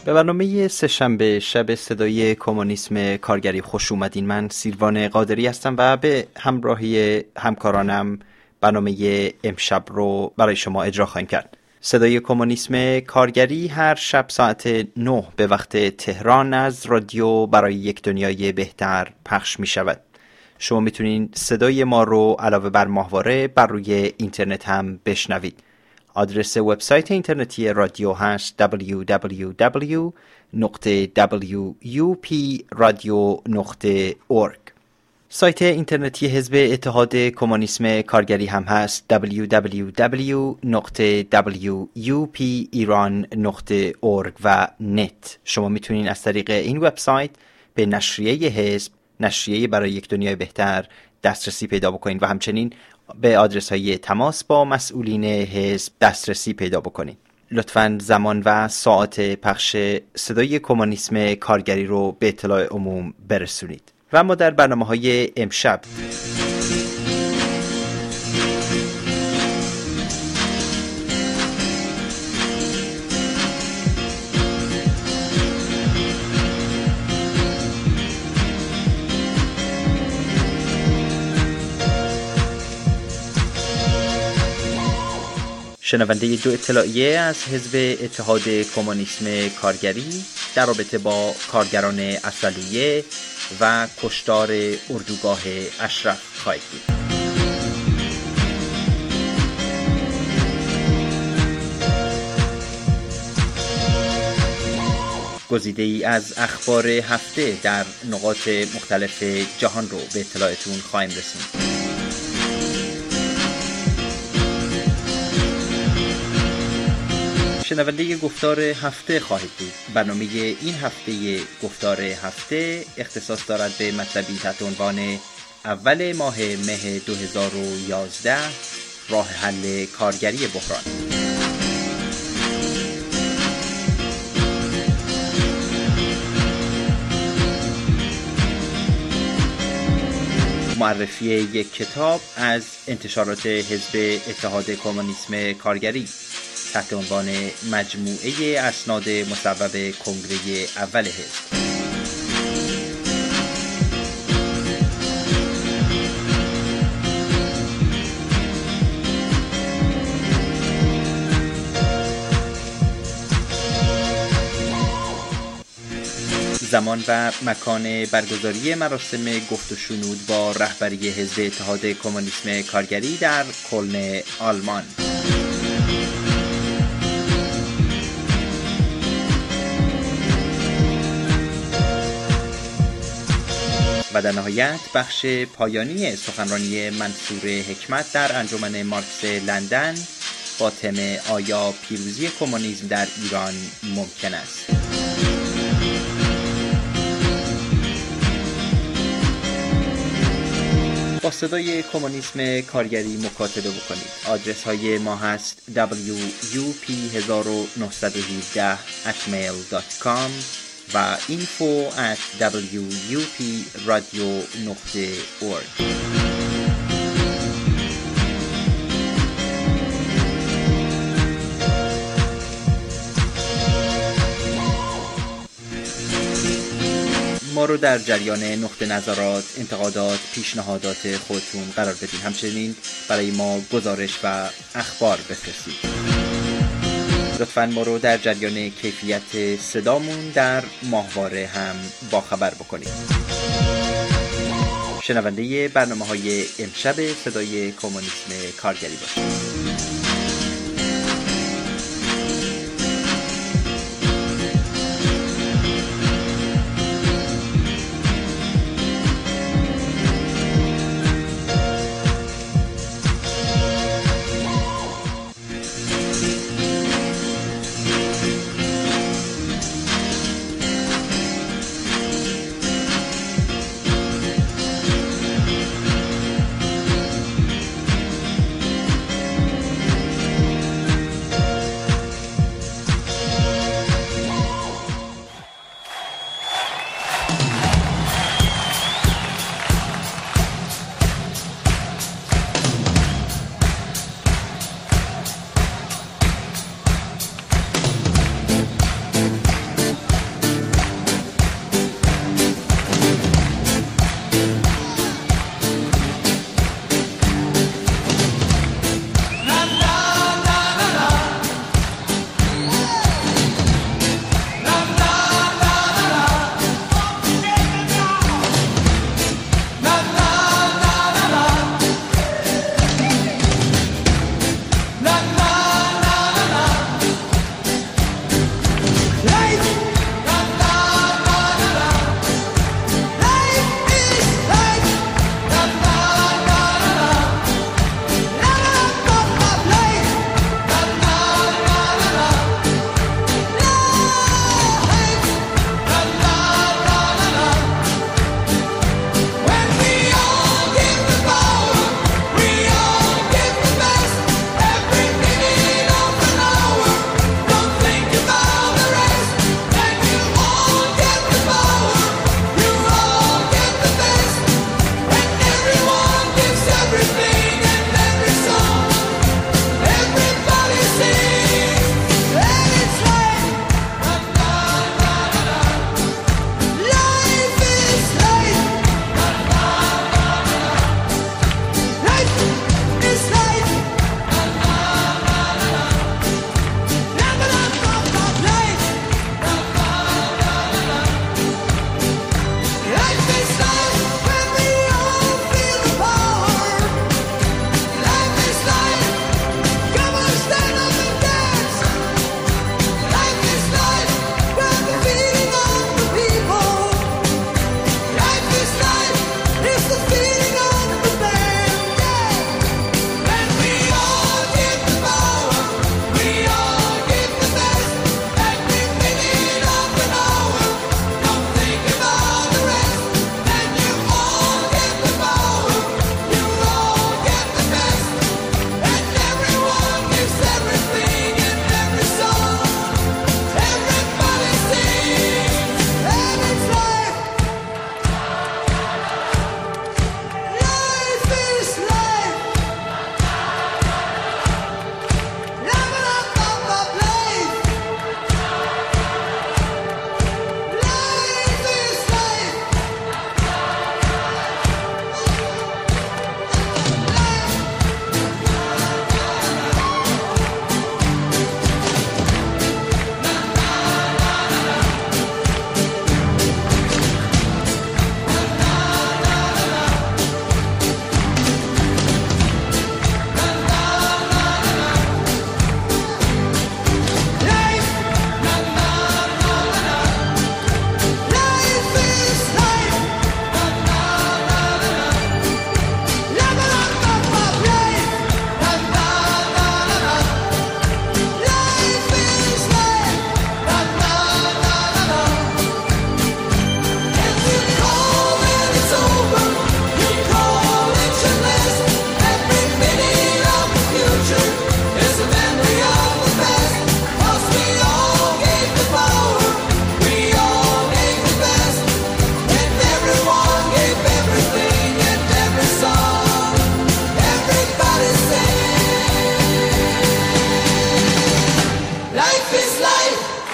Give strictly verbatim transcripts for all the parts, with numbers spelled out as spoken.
به برنامه سه‌شنبه شب صدای کمونیسم کارگری خوش اومدین. من سیروان قادری هستم و به همراهی همکارانم برنامه امشب رو برای شما اجرا خواهیم کرد. صدای کمونیسم کارگری هر شب ساعت نه به وقت تهران از رادیو برای یک دنیای بهتر پخش می شود. شما میتونین صدای ما رو علاوه بر ماهواره بر روی اینترنت هم بشنوید. آدرس وبسایت اینترنتی رادیو هست دبلیو دبلیو دبلیو دات دبلیو یو پی رادیو دات اورگ. سایت اینترنتی حزب اتحاد کمونیسم کارگری هم هست دبلیو دبلیو دبلیو دات دبلیو یو پی ایران دات اورگ و نت. شما میتونین از طریق این وبسایت به نشریه حزب، نشریه برای یک دنیای بهتر، دسترسی پیدا بکنید و همچنین به آدرس های تماس با مسئولین حزب دسترسی پیدا بکنید. لطفاً زمان و ساعت پخش صدای کمونیسم کارگری رو به اطلاع عموم برسونید. و اما در برنامه‌های امشب شنونده دو اطلاعیه از حزب اتحاد کمونیسم کارگری در رابطه با کارگران اصلیه و کشتار اردوگاه اشرف خواهید بود. گزیده ای از اخبار هفته در نقاط مختلف جهان رو به اطلاعتون خواهیم رسوند. شنونده گفتار هفته خواهید بود. برنامه این هفته گفتار هفته اختصاص دارد به مطلبی تحت عنوان اول ماه مه دو هزار و یازده، راه حل کارگری بحران. معرفی یک کتاب از انتشارات حزب اتحاد کمونیسم کارگری تحت عنوان مجموعه اسناد مصوب کنگره اول حزب. زمان و مکان برگزاری مراسم گفت و شنود با رهبری حزب اتحاد کمونیسم کارگری در کلن آلمان. و در نهایت بخش پایانی سخنرانی منصور حکمت در انجمن مارکس لندن با تم آیا پیروزی کمونیسم در ایران ممکن است؟ با صدای کمونیسم کارگری مکاتبه بکنید. آدرس های ما هست دبلیو یو پی یک نه یک هفت ات میل دات کام و info at دبلیو یو پی رادیو دات اورگ. ما رو در جریان نقطه نظرات، انتقادات، پیشنهادات خودتون قرار بدین. همچنین برای ما گزارش و اخبار بفرستید. لطفاً ما رو در جریان کیفیت صدامون در ماهواره هم باخبر بکنید. شنونده برنامه‌های امشب صدای کمونیسم کارگری باشید.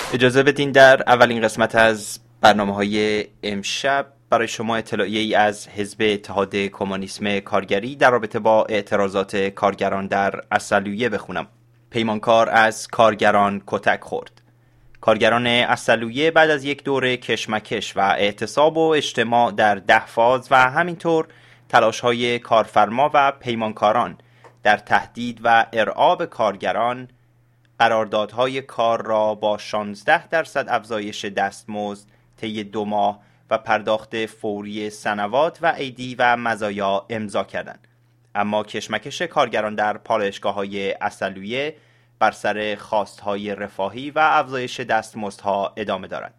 اجازه بدین در اولین قسمت از برنامه‌های امشب برای شما اطلاعیه ای از حزب اتحاد کمونیسم کارگری در رابطه با اعتراضات کارگران در عسلویه بخونم. پیمانکار از کارگران کتک خورد. کارگران عسلویه بعد از یک دوره کشمکش و اعتصاب و اجتماع در ده فاز و همینطور تلاش‌های کارفرما و پیمانکاران در تهدید و ارعاب کارگران، قراردادهای کار را با شانزده درصد افزایش دستمزد طی دو ماه و پرداخت فوری سنوات و عیدی و مزایا امضا کردند. اما کشمکش کارگران در پالایشگاه‌های عسلویه بر سر خواستهای رفاهی و افزایش دستمزدها ادامه دارد.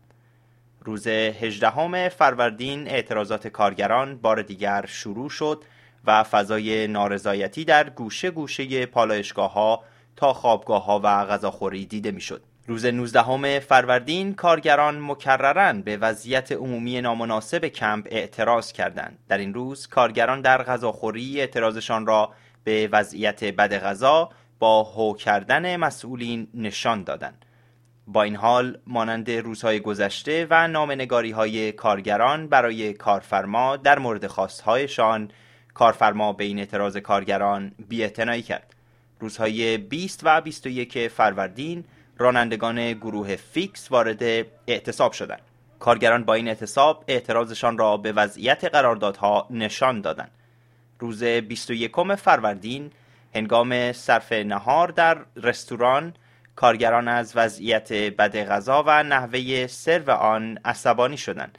روز هجدهم فروردین اعتراضات کارگران بار دیگر شروع شد و فضای نارضایتی در گوشه گوشه پالایشگاه‌ها تا خوابگاه‌ها و غذاخوری دیده می‌شد. روز نوزدهم فروردین کارگران مکرراً به وضعیت عمومی نامناسب کمپ اعتراض کردند. در این روز کارگران در غذاخوری اعتراضشان را به وضعیت بد غذا با هو کردن مسئولین نشان دادند. با این حال مانند روزهای گذشته و نامه‌نگاری‌های کارگران برای کارفرما در مورد خواستهایشان، کارفرما به این اعتراض کارگران بی‌اعتنایی کرد. روزهای بیست و بیست و یک فروردین رانندگان گروه فیکس وارد اعتصاب شدند. کارگران با این اعتصاب اعتراضشان را به وضعیت قراردادها نشان دادند. روز بیست و یکم فروردین هنگام صرف نهار در رستوران کارگران از وضعیت بد غذا و نحوه سرو آن عصبانی شدند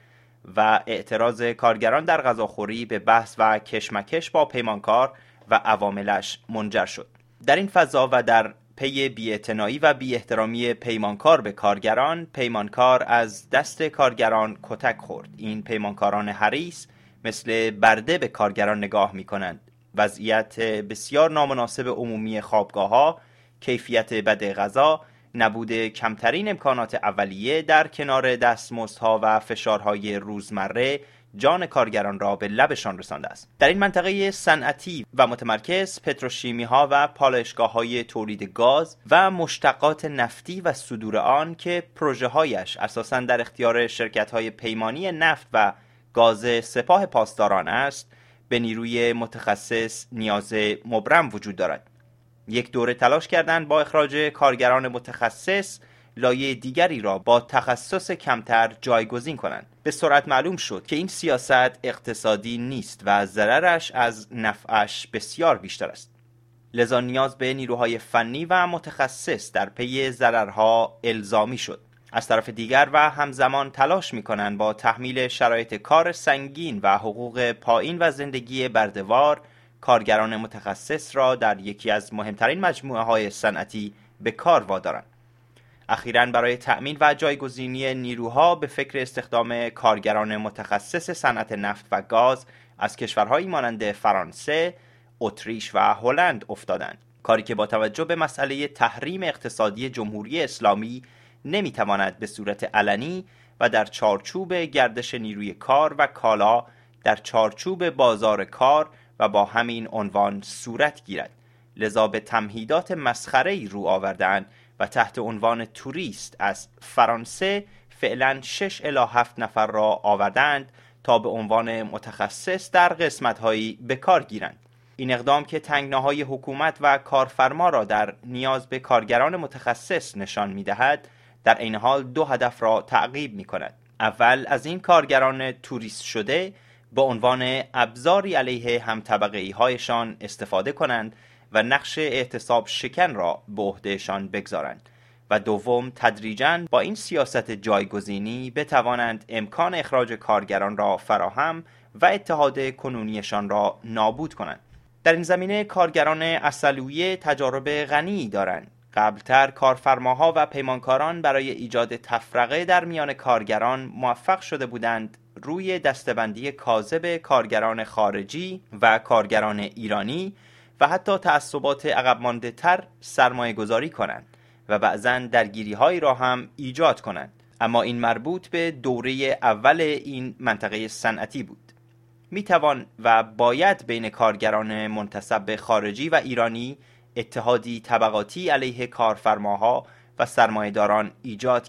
و اعتراض کارگران در غذاخوری به بحث و کشمکش با پیمانکار و عواملش منجر شد. در این فضا و در پی بی‌اعتنایی و بی‌احترامی پیمانکار به کارگران، پیمانکار از دست کارگران کتک خورد. این پیمانکاران حریص مثل برده به کارگران نگاه می کنند. وضعیت بسیار نامناسب عمومی خوابگاه‌ها، کیفیت بد غذا، نبود کمترین امکانات اولیه در کنار دستمزدها و فشارهای روزمره جان کارگران را به لبشان رسانده است. در این منطقه صنعتی و متمرکز پتروشیمی ها و پالایشگاه های تولید گاز و مشتقات نفتی و صدور آن که پروژه هایش اساساً در اختیار شرکت های پیمانی نفت و گاز سپاه پاسداران است، به نیروی متخصص نیاز مبرم وجود دارد. یک دوره تلاش کردند با اخراج کارگران متخصص لایه دیگری را با تخصص کمتر جایگزین کنند. به سرعت معلوم شد که این سیاست اقتصادی نیست و ضررش از نفعش بسیار بیشتر است. لذا نیاز به نیروهای فنی و متخصص در پی ضررها الزامی شد. از طرف دیگر و همزمان تلاش می‌کنند با تحمیل شرایط کار سنگین و حقوق پایین و زندگی برده‌وار کارگران متخصص را در یکی از مهمترین مجموعه‌های صنعتی به کار وادارند. اخیراً برای تأمین و جایگزینی نیروها به فکر استخدام کارگران متخصص صنعت نفت و گاز از کشورهایی مانند فرانسه، اتریش و هلند افتادند. کاری که با توجه به مسئله تحریم اقتصادی جمهوری اسلامی نمیتواند به صورت علنی و در چارچوب گردش نیروی کار و کالا در چارچوب بازار کار و با همین عنوان صورت گیرد. لذا به تمهیدات مسخره‌ای رو آوردند و تحت عنوان توریست از فرانسه فعلا شش الی هفت نفر را آوردند تا به عنوان متخصص در قسمت‌هایی به کار گیرند. این اقدام که تنگناهای حکومت و کارفرما را در نیاز به کارگران متخصص نشان می‌دهد، در این حال دو هدف را تعقیب می‌کند. اول، از این کارگران توریست شده با عنوان ابزاری علیه همطبقه‌ای‌هایشان استفاده کنند و نقش اعتصاب شکن را به عهدهشان بگذارند و دوم، تدریجاً با این سیاست جایگزینی بتوانند امکان اخراج کارگران را فراهم و اتحاد کنونیشان را نابود کنند. در این زمینه کارگران عسلویه تجارب غنی دارند. قبلتر کارفرماها و پیمانکاران برای ایجاد تفرقه در میان کارگران موفق شده بودند روی دسته‌بندی کاذب کارگران خارجی و کارگران ایرانی و حتی تعصبات عقب مانده تر سرمایه گذاری کنند و بعضاً درگیری‌هایی را هم ایجاد کنند. اما این مربوط به دوره اول این منطقه صنعتی بود. میتوان و باید بین کارگران منتسب به خارجی و ایرانی اتحادی طبقاتی علیه کارفرماها و سرمایه‌داران ایجاد کرد.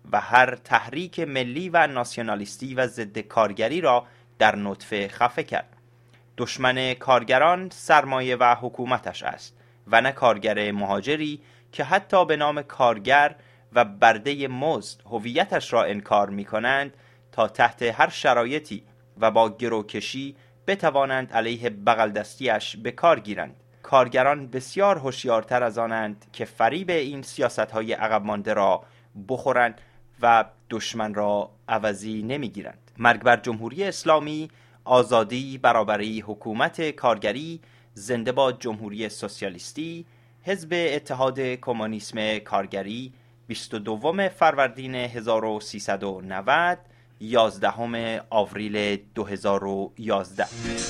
و هر تحریک ملی و ناسیونالیستی و ضد کارگری را در نطفه خفه کرد. دشمن کارگران سرمایه و حکومتش است و نه کارگر مهاجری که حتی به نام کارگر و برده مزد هویتش را انکار می کنند تا تحت هر شرایطی و با گروکشی بتوانند علیه بغل دستیش به کار گیرند. کارگران بسیار هوشیارتر از آنند که فریب این سیاست‌های عقب مانده را بخورند و دشمن را عوضی نمی‌گیرند. مرگ بر جمهوری اسلامی، آزادی، برابری، حکومت کارگری، زنده باد جمهوری سوسیالیستی. حزب اتحاد کمونیسم کارگری، بیست و دوم فروردین هزار و سیصد و نود، یازدهم آوریل دو هزار و یازده.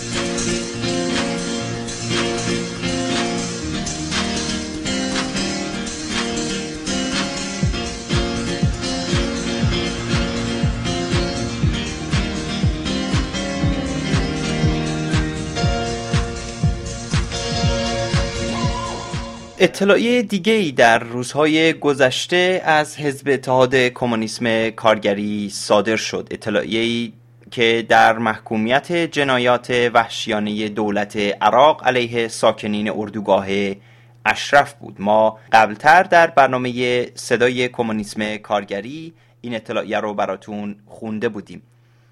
اطلاعیه دیگه‌ای در روزهای گذشته از حزب اتحاد کمونیسم کارگری صادر شد. اطلاعیه‌ای که در محکومیت جنایات وحشیانه دولت عراق علیه ساکنین اردوگاه اشرف بود. ما قبلتر در برنامه صدای کمونیسم کارگری این اطلاعیه رو براتون خونده بودیم.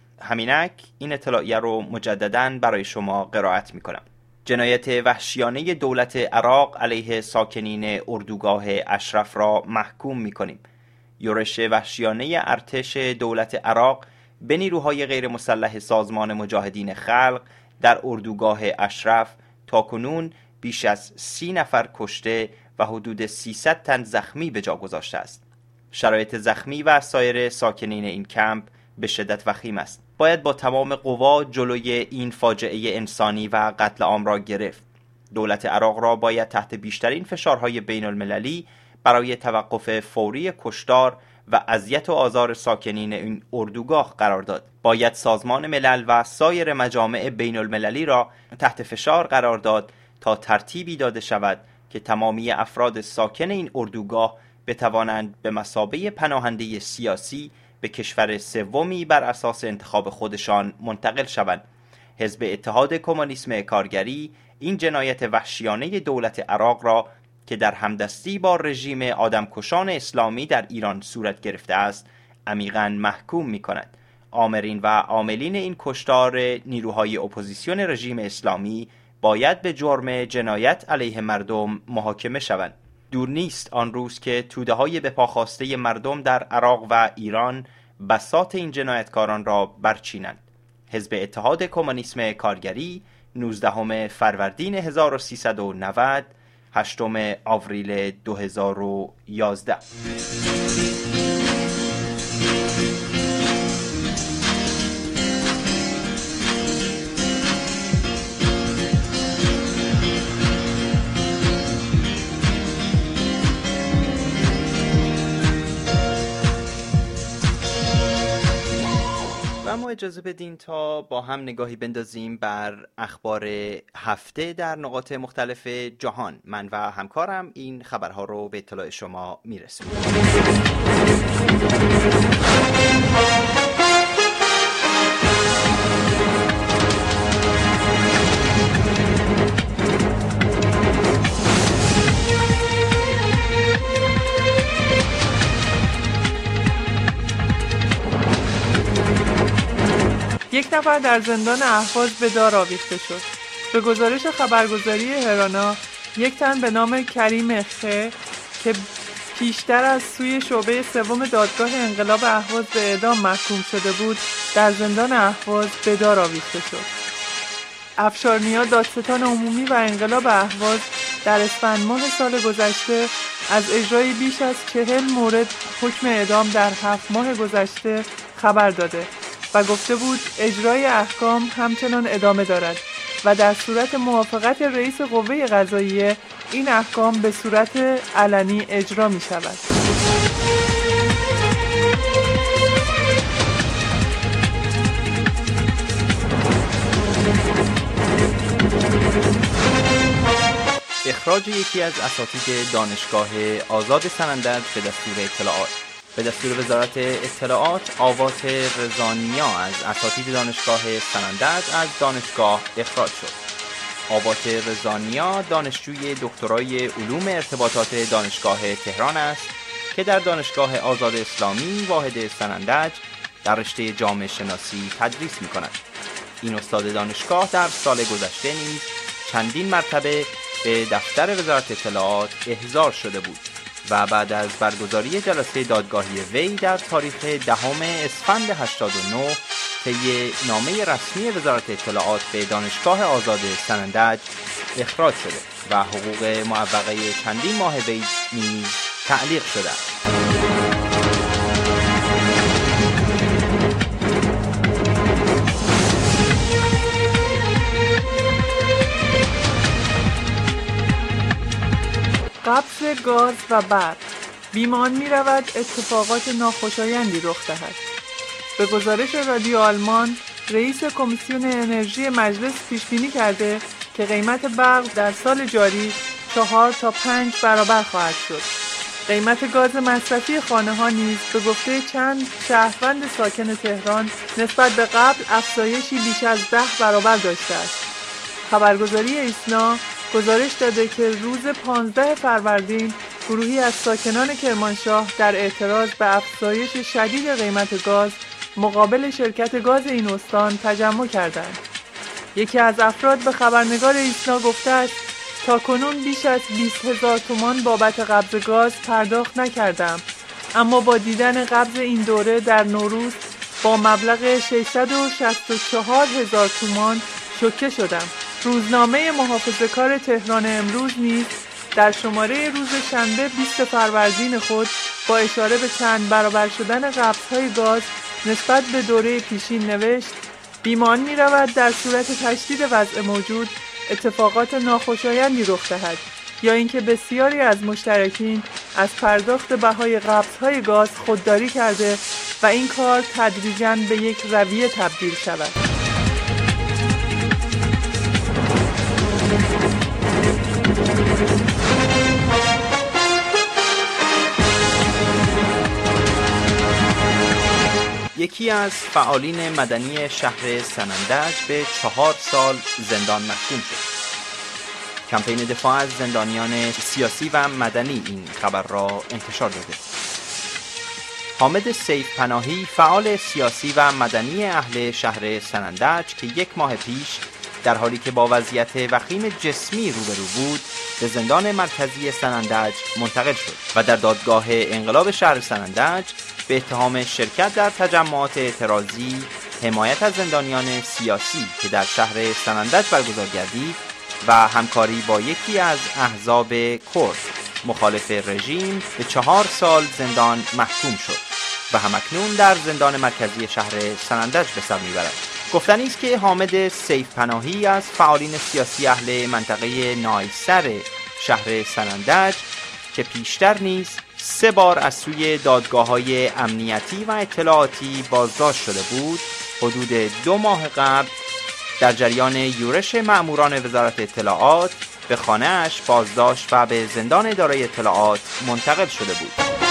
همینک این اطلاعیه رو مجدداً برای شما قرائت میکنم. جنایت وحشیانه دولت عراق علیه ساکنین اردوگاه اشرف را محکوم می‌کنیم. یورش وحشیانه ارتش دولت عراق به نیروهای غیر مسلح سازمان مجاهدین خلق در اردوگاه اشرف تاکنون بیش از سی نفر کشته و حدود سیصد تن زخمی به جا گذاشته است. شرایط زخمی و سایر ساکنین این کمپ به شدت وخیم است. باید با تمام قوا جلوی این فاجعه انسانی و قتل عام را گرفت. دولت عراق را باید تحت بیشترین فشارهای بین المللی برای توقف فوری کشتار و اذیت و آزار ساکنین این اردوگاه قرار داد. باید سازمان ملل و سایر مجامع بین المللی را تحت فشار قرار داد تا ترتیبی داده شود که تمامی افراد ساکن این اردوگاه بتوانند به مثابه پناهنده سیاسی به کشور سومی بر اساس انتخاب خودشان منتقل شوند. حزب اتحاد کمونیسم کارگری این جنایت وحشیانه دولت عراق را که در همدستی با رژیم آدمکشان اسلامی در ایران صورت گرفته است عمیقاً محکوم می‌کند. آمرین و عاملین این کشتار نیروهای اپوزیسیون رژیم اسلامی باید به جرم جنایت علیه مردم محاکمه شوند. دور نیست آن روز که توده‌های به پا خواسته مردم در عراق و ایران بساط این جنایتکاران را برچینند. حزب اتحاد کمونیسم کارگری، نوزدهم فروردین هزار و سیصد و نود، هشتم آوریل دو هزار و یازده. اما اجازه بدین تا با هم نگاهی بندازیم بر اخبار هفته در نقاط مختلف جهان. من و همکارم این خبرها رو به اطلاع شما میرسونیم. یک نفر در زندان اهواز به دار آویخته شد. به گزارش خبرگزاری هرانا، یک تن به نام کریم خ که پیشتر از سوی شعبه سوم دادگاه انقلاب اهواز به اعدام محکوم شده بود، در زندان اهواز به دار آویخته شد. افشارنیا دادستان عمومی و انقلاب اهواز در اسفند ماه سال گذشته از اجرای بیش از چهل مورد حکم اعدام در هفت ماه گذشته خبر داده و گفته بود اجرای احکام همچنان ادامه دارد و در صورت موافقت رئیس قوه قضاییه این احکام به صورت علنی اجرا می شود. اخراج یکی از اساتید دانشگاه آزاد سنندج به دستور اطلاعات. به دستور وزارت اطلاعات، آوات رضانیا از اساتید دانشگاه سنندج از دانشگاه اخراج شد. آوات رضانیا دانشجوی دکترای علوم ارتباطات دانشگاه تهران است که در دانشگاه آزاد اسلامی واحد سنندج در رشته جامعه شناسی تدریس می کند. این استاد دانشگاه در سال گذشته نیز چندین مرتبه به دفتر وزارت اطلاعات احضار شده بود و بعد از برگزاری جلسه دادگاهی وی در تاریخ دهم اسفند هشتاد و نه طی نامه رسمی وزارت اطلاعات به دانشگاه آزاد سنندج اخراج شده و حقوق معوقه چندین ماه وی نیز تعلیق شده است. قبض گاز و برق بیمان می رود اتفاقات ناخوشایندی رخ دهد. به گزارش رادیو آلمان، رئیس کمیسیون انرژی مجلس پیش بینی کرده که قیمت برق در سال جاری چهار تا پنج برابر خواهد شد. قیمت گاز مصرفی خانه ها نیز به گفته چند شهروند ساکن تهران نسبت به قبل افزایشی بیش از ده برابر داشته است. خبرگزاری ایسنا گزارش داده که روز پانزده فروردین گروهی از ساکنان کرمانشاه در اعتراض به افزایش شدید قیمت گاز مقابل شرکت گاز این استان تجمع کردند. یکی از افراد به خبرنگار ایسنا گفته است تا کنون بیش از بیست هزار تومان بابت قبض گاز پرداخت نکردم، اما با دیدن قبض این دوره در نوروز با مبلغ ششصد و شصت و چهار هزار تومان شوکه شدم. روزنامه محافظه‌کار تهران امروز نیز در شماره روز شنبه بیست فروردین خود با اشاره به چند برابر شدن قبض‌های گاز نسبت به دوره پیشین نوشت: بیمان می رود در صورت تشدید وضع موجود اتفاقات ناخوشایندی رخ دهد یا اینکه بسیاری از مشترکین از پرداخت بهای قبض‌های گاز خودداری کرده و این کار تدریجاً به یک رویه تبدیل شود. یکی از فعالین مدنی شهر سنندج به چهار سال زندان محکوم شد. کمپین دفاع از زندانیان سیاسی و مدنی این خبر را انتشار داده. حامد سیف پناهی، فعال سیاسی و مدنی اهل شهر سنندج که یک ماه پیش در حالی که با وضعیت وخیم جسمی روبرو بود به زندان مرکزی سنندج منتقل شد و در دادگاه انقلاب شهر سنندج به اتهام شرکت در تجمعات اعتراضی، حمایت از زندانیان سیاسی که در شهر سنندج برگزار گردید و همکاری با یکی از احزاب کرد مخالف رژیم به چهار سال زندان محکوم شد و همکنون در زندان مرکزی شهر سنندج به سر میبرد. گفتنی است که حامد سیف پناهی از فعالین سیاسی اهل منطقه نایسر شهر سنندج که پیشتر نیز سه بار از سوی دادگاه‌های امنیتی و اطلاعاتی بازداشت شده بود، حدود دو ماه قبل در جریان یورش مأموران وزارت اطلاعات به خانه‌اش بازداشت و به زندان اداره اطلاعات منتقل شده بود.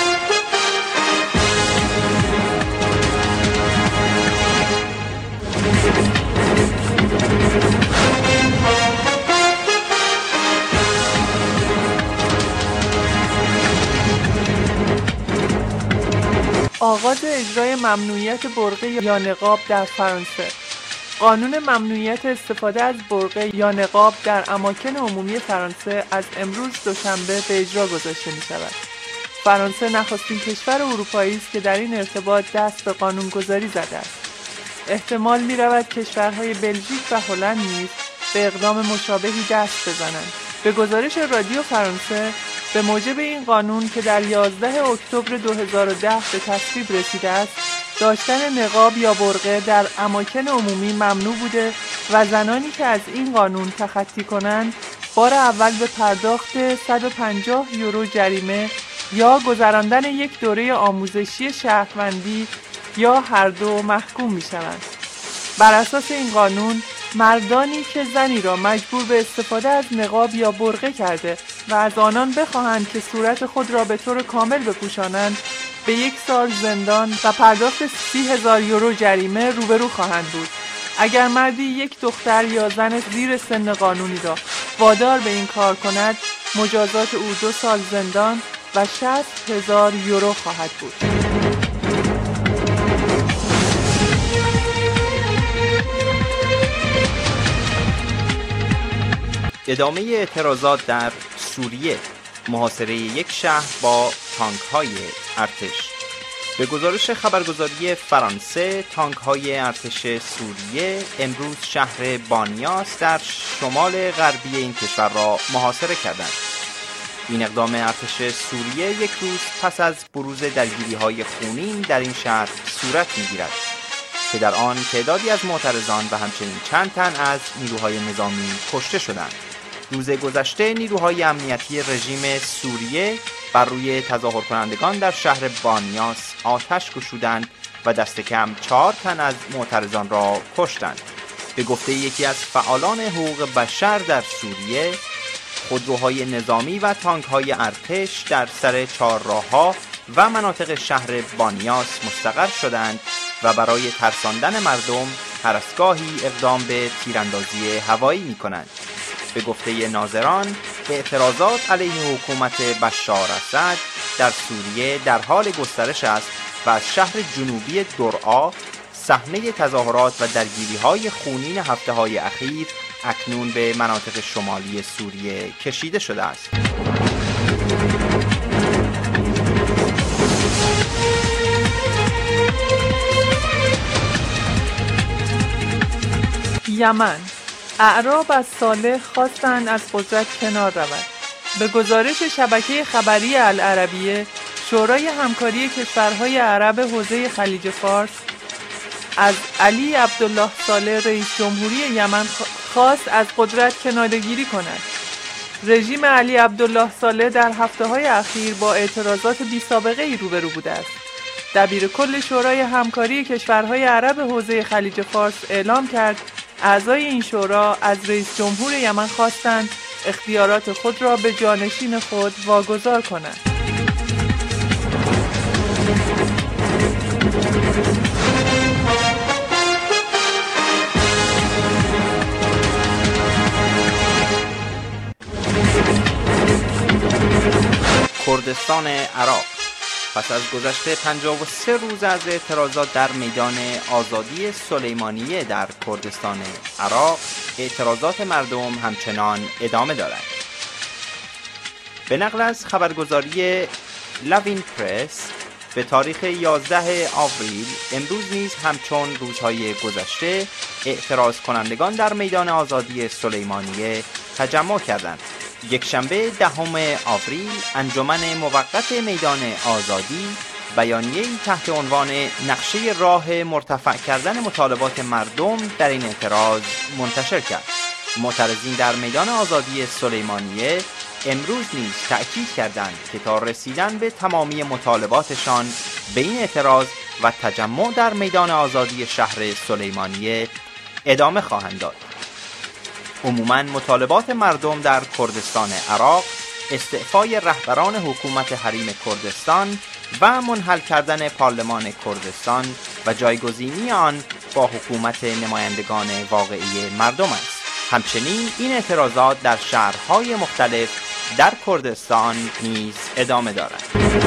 آغاز اجرای ممنوعیت برقه یا نقاب در فرانسه. قانون ممنوعیت استفاده از برقه یا نقاب در اماکن عمومی فرانسه از امروز دوشنبه به اجرا گذاشته می شود. فرانسه نخستین کشور اروپایی است که در این ارتباط دست به قانون گذاری زده است. احتمال می رود کشورهای بلژیک و هلند نیز به اقدام مشابهی دست بزنند. به گزارش رادیو فرانسه، به موجب این قانون که در یازده اکتبر دو هزار و ده به تصویب رسیده است، داشتن نقاب یا برقه در اماکن عمومی ممنوع بوده و زنانی که از این قانون تخطی کنند بار اول به پرداخت صد و پنجاه یورو جریمه یا گذراندن یک دوره آموزشی شهروندی یا هر دو محکوم می شوند. بر اساس این قانون، مردانی که زنی را مجبور به استفاده از نقاب یا برقه کرده و از آنان بخواهند که صورت خود را به طور کامل بپوشانند، به یک سال زندان و پرداخت سی هزار یورو جریمه روبرو خواهند بود. اگر مردی یک دختر یا زن زیر سن قانونی را وادار به این کار کند، مجازات او دو سال زندان و شصت هزار یورو خواهد بود. ادامه اعتراضات در سوریه، محاصره یک شهر با تانک‌های ارتش. به گزارش خبرگزاری فرانسه، تانک‌های ارتش سوریه امروز شهر بانیاس در شمال غربی این کشور را محاصره کردند. این اقدام ارتش سوریه یک روز پس از بروز درگیری‌های خونین در این شهر صورت می‌گیرد که در آن تعدادی از معترضان و همچنین چند تن از نیروهای نظامی کشته شدند. روز گذشته نیروهای امنیتی رژیم سوریه بر روی تظاهر کنندگان در شهر بانیاس آتش گشودند و دست کم چهار تن از معترضان را کشتند. به گفته یکی از فعالان حقوق بشر در سوریه، خودروهای نظامی و تانک‌های ارتش در سر چهارراه‌ها و مناطق شهر بانیاس مستقر شدند و برای ترساندن مردم هر از گاهی اقدام به تیراندازی هوایی می‌کنند. به گفته ناظران، اعتراضات علیه حکومت بشار اسد در سوریه در حال گسترش است و از شهر جنوبی درعا صحنه تظاهرات و درگیری‌های خونین هفته‌های اخیر اکنون به مناطق شمالی سوریه کشیده شده است. یمن، اعراب از صالح خواستند از قدرت کنار رود. به گزارش شبکه خبری العربیه، شورای همکاری کشورهای عرب حوزه خلیج فارس از علی عبدالله صالح رئیس جمهوری یمن خواست از قدرت کناره‌گیری کند. رژیم علی عبدالله صالح در هفته‌های اخیر با اعتراضات بی‌سابقه‌ای روبرو بوده است. دبیر کل شورای همکاری کشورهای عرب حوزه خلیج فارس اعلام کرد اعضای این شورا از رئیس جمهور یمن خواستند اختیارات خود را به جانشین خود واگذار کنند. کردستان عراق. پس از گذشت پنجاه و سه روز از اعتراضات در میدان آزادی سلیمانیه در کردستان عراق، اعتراضات مردم همچنان ادامه دارد. به نقل از خبرگزاری لاوین پرس، به تاریخ یازده آوریل امروز نیز همچون روزهای گذشته اعتراض کنندگان در میدان آزادی سلیمانیه تجمع کردند. یک شنبه دهم آوریل انجمن موقت میدان آزادی بیانیه‌ای تحت عنوان نقشه راه مرتفع کردن مطالبات مردم در این اعتراض منتشر کرد. معترضین در میدان آزادی سلیمانیه امروز نیز تأکید کردند که تا رسیدن به تمامی مطالباتشان به این اعتراض و تجمع در میدان آزادی شهر سلیمانیه ادامه خواهند داد. عموماً مطالبات مردم در کردستان عراق استعفای رهبران حکومت حریم کردستان و منحل کردن پارلمان کردستان و جایگزینی آن با حکومت نمایندگان واقعی مردم است. همچنین این اعتراضات در شهرهای مختلف در کردستان نیز ادامه دارد.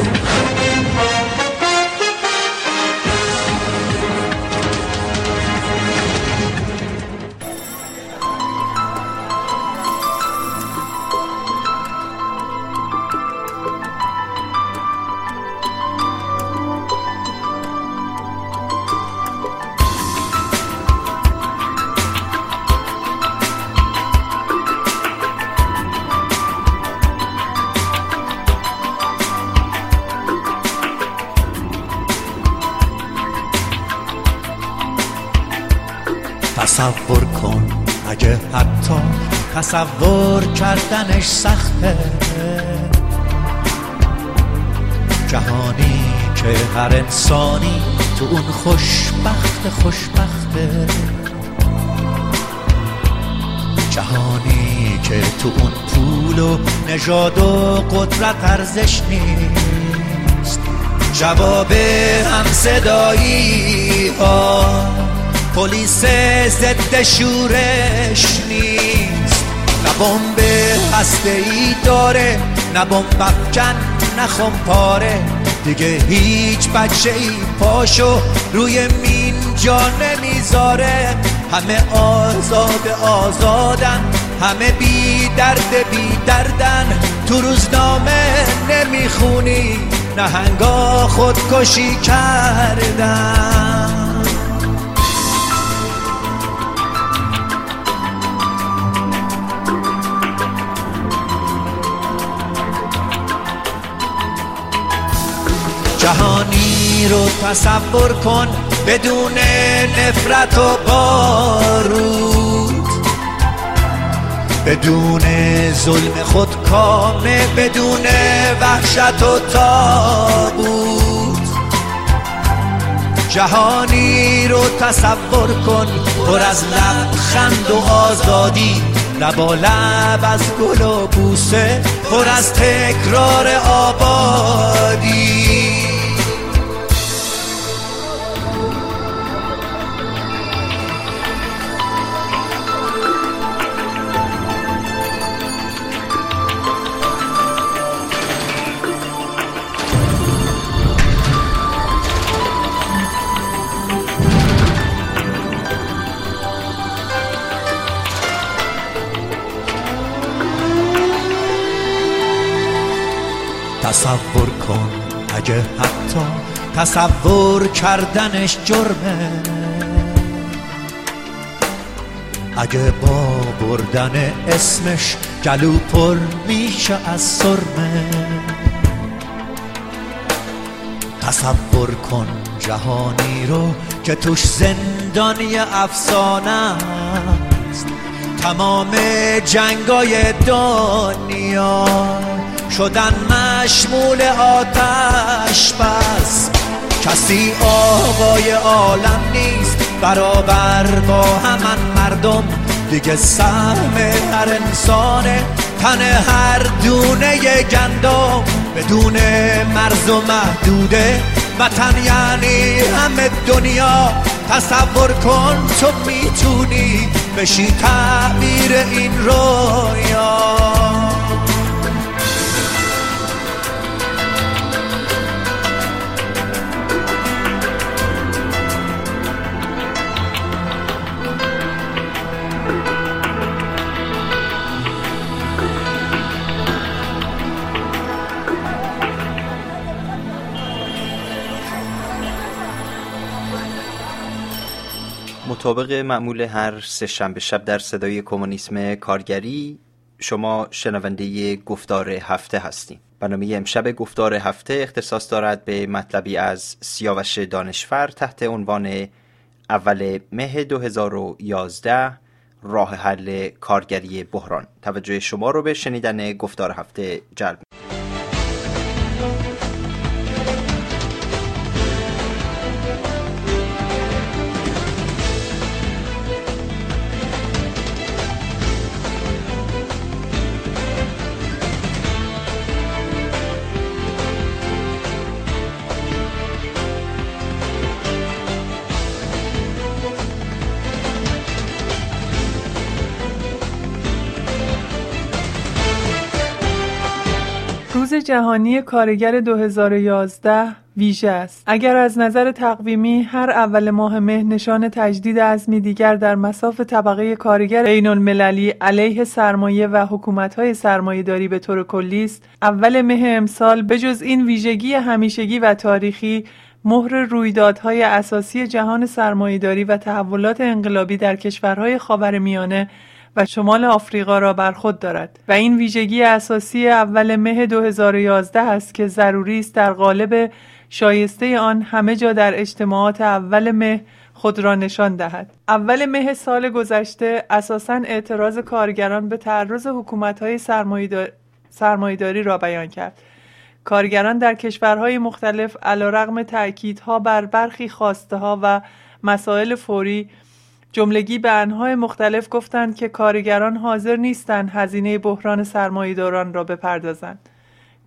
تصور کن اگه حتی تصور کردنش سخته، جهانی که هر انسانی تو اون خوشبخت خوشبخته، جهانی که تو اون پول و نژاد و قدرت ارزش نیست، جواب هم صدایی ها. پلیس ضد شورش نیست، نه بمب هسته‌ای داره، نه بمب افکن، نه خمپاره. دیگه هیچ بچه ای پاشو روی مین جا نمیذاره. همه آزاد آزادن، همه بی درد بی دردن. تو روزنامه نمیخونی نهنگا خودکشی کردن. جهانی رو تصور کن بدون نفرت و بارود، بدون ظلم خودکامه، بدون وحشت و تابوت. جهانی رو تصور کن پر از لبخند و آزادی، لبا لب از گل و بوسه، پر از تکرار آبادی. تصور کن اگه حتی تصور کردنش جرمه، اگه با بردن اسمش گلو پر میشه از سرمه. تصور کن جهانی رو که توش زندانی افسانه است. تمام جنگای دنیا شدن مشمول آتش بس. کسی آقای عالم نیست برابر با همان مردم. دیگه سهم هر انسانه تن هر دونه گندم. بدون مرز و محدوده وطن یعنی همه دنیا. تصور کن تو میتونی بشی تعبیر این رویا. مطابق معمول هر سه شنبه شب در صدای کمونیسم کارگری، شما شنونده گفتار هفته هستیم. برنامه امشب گفتار هفته اختصاص دارد به مطلبی از سیاوش دانشفر تحت عنوان اول مه دو هزار و یازده، راه حل کارگری بحران. توجه شما رو به شنیدن گفتار هفته جلب. روز جهانی کارگر دو هزار و یازده ویژه است. اگر از نظر تقویمی هر اول ماه مه نشان تجدید عزمی دیگر در مصاف طبقه کارگر بین المللی علیه سرمایه و حکومت‌های سرمایه‌داری به طور کلی است، اول مه امسال به جز این ویژگی همیشگی و تاریخی، مهر رویدادهای اساسی جهان سرمایه‌داری و تحولات انقلابی در کشورهای خاورمیانه و شمال آفریقا را بر خود دارد و این ویژگی اساسی اول مه دو هزار و یازده است که ضروری است در قالب شایسته آن همه جا در اجتماعات اول مه خود را نشان دهد. اول مه سال گذشته اساساً اعتراض کارگران به تعرض حکومت‌های سرمایه‌داری سرمایه‌داری را بیان کرد. کارگران در کشورهای مختلف علیرغم تأکیدها بر برخی خواسته‌ها و مسائل فوری، جملگی به انواع مختلف گفتند که کارگران حاضر نیستند هزینه بحران سرمایه‌داران را بپردازند.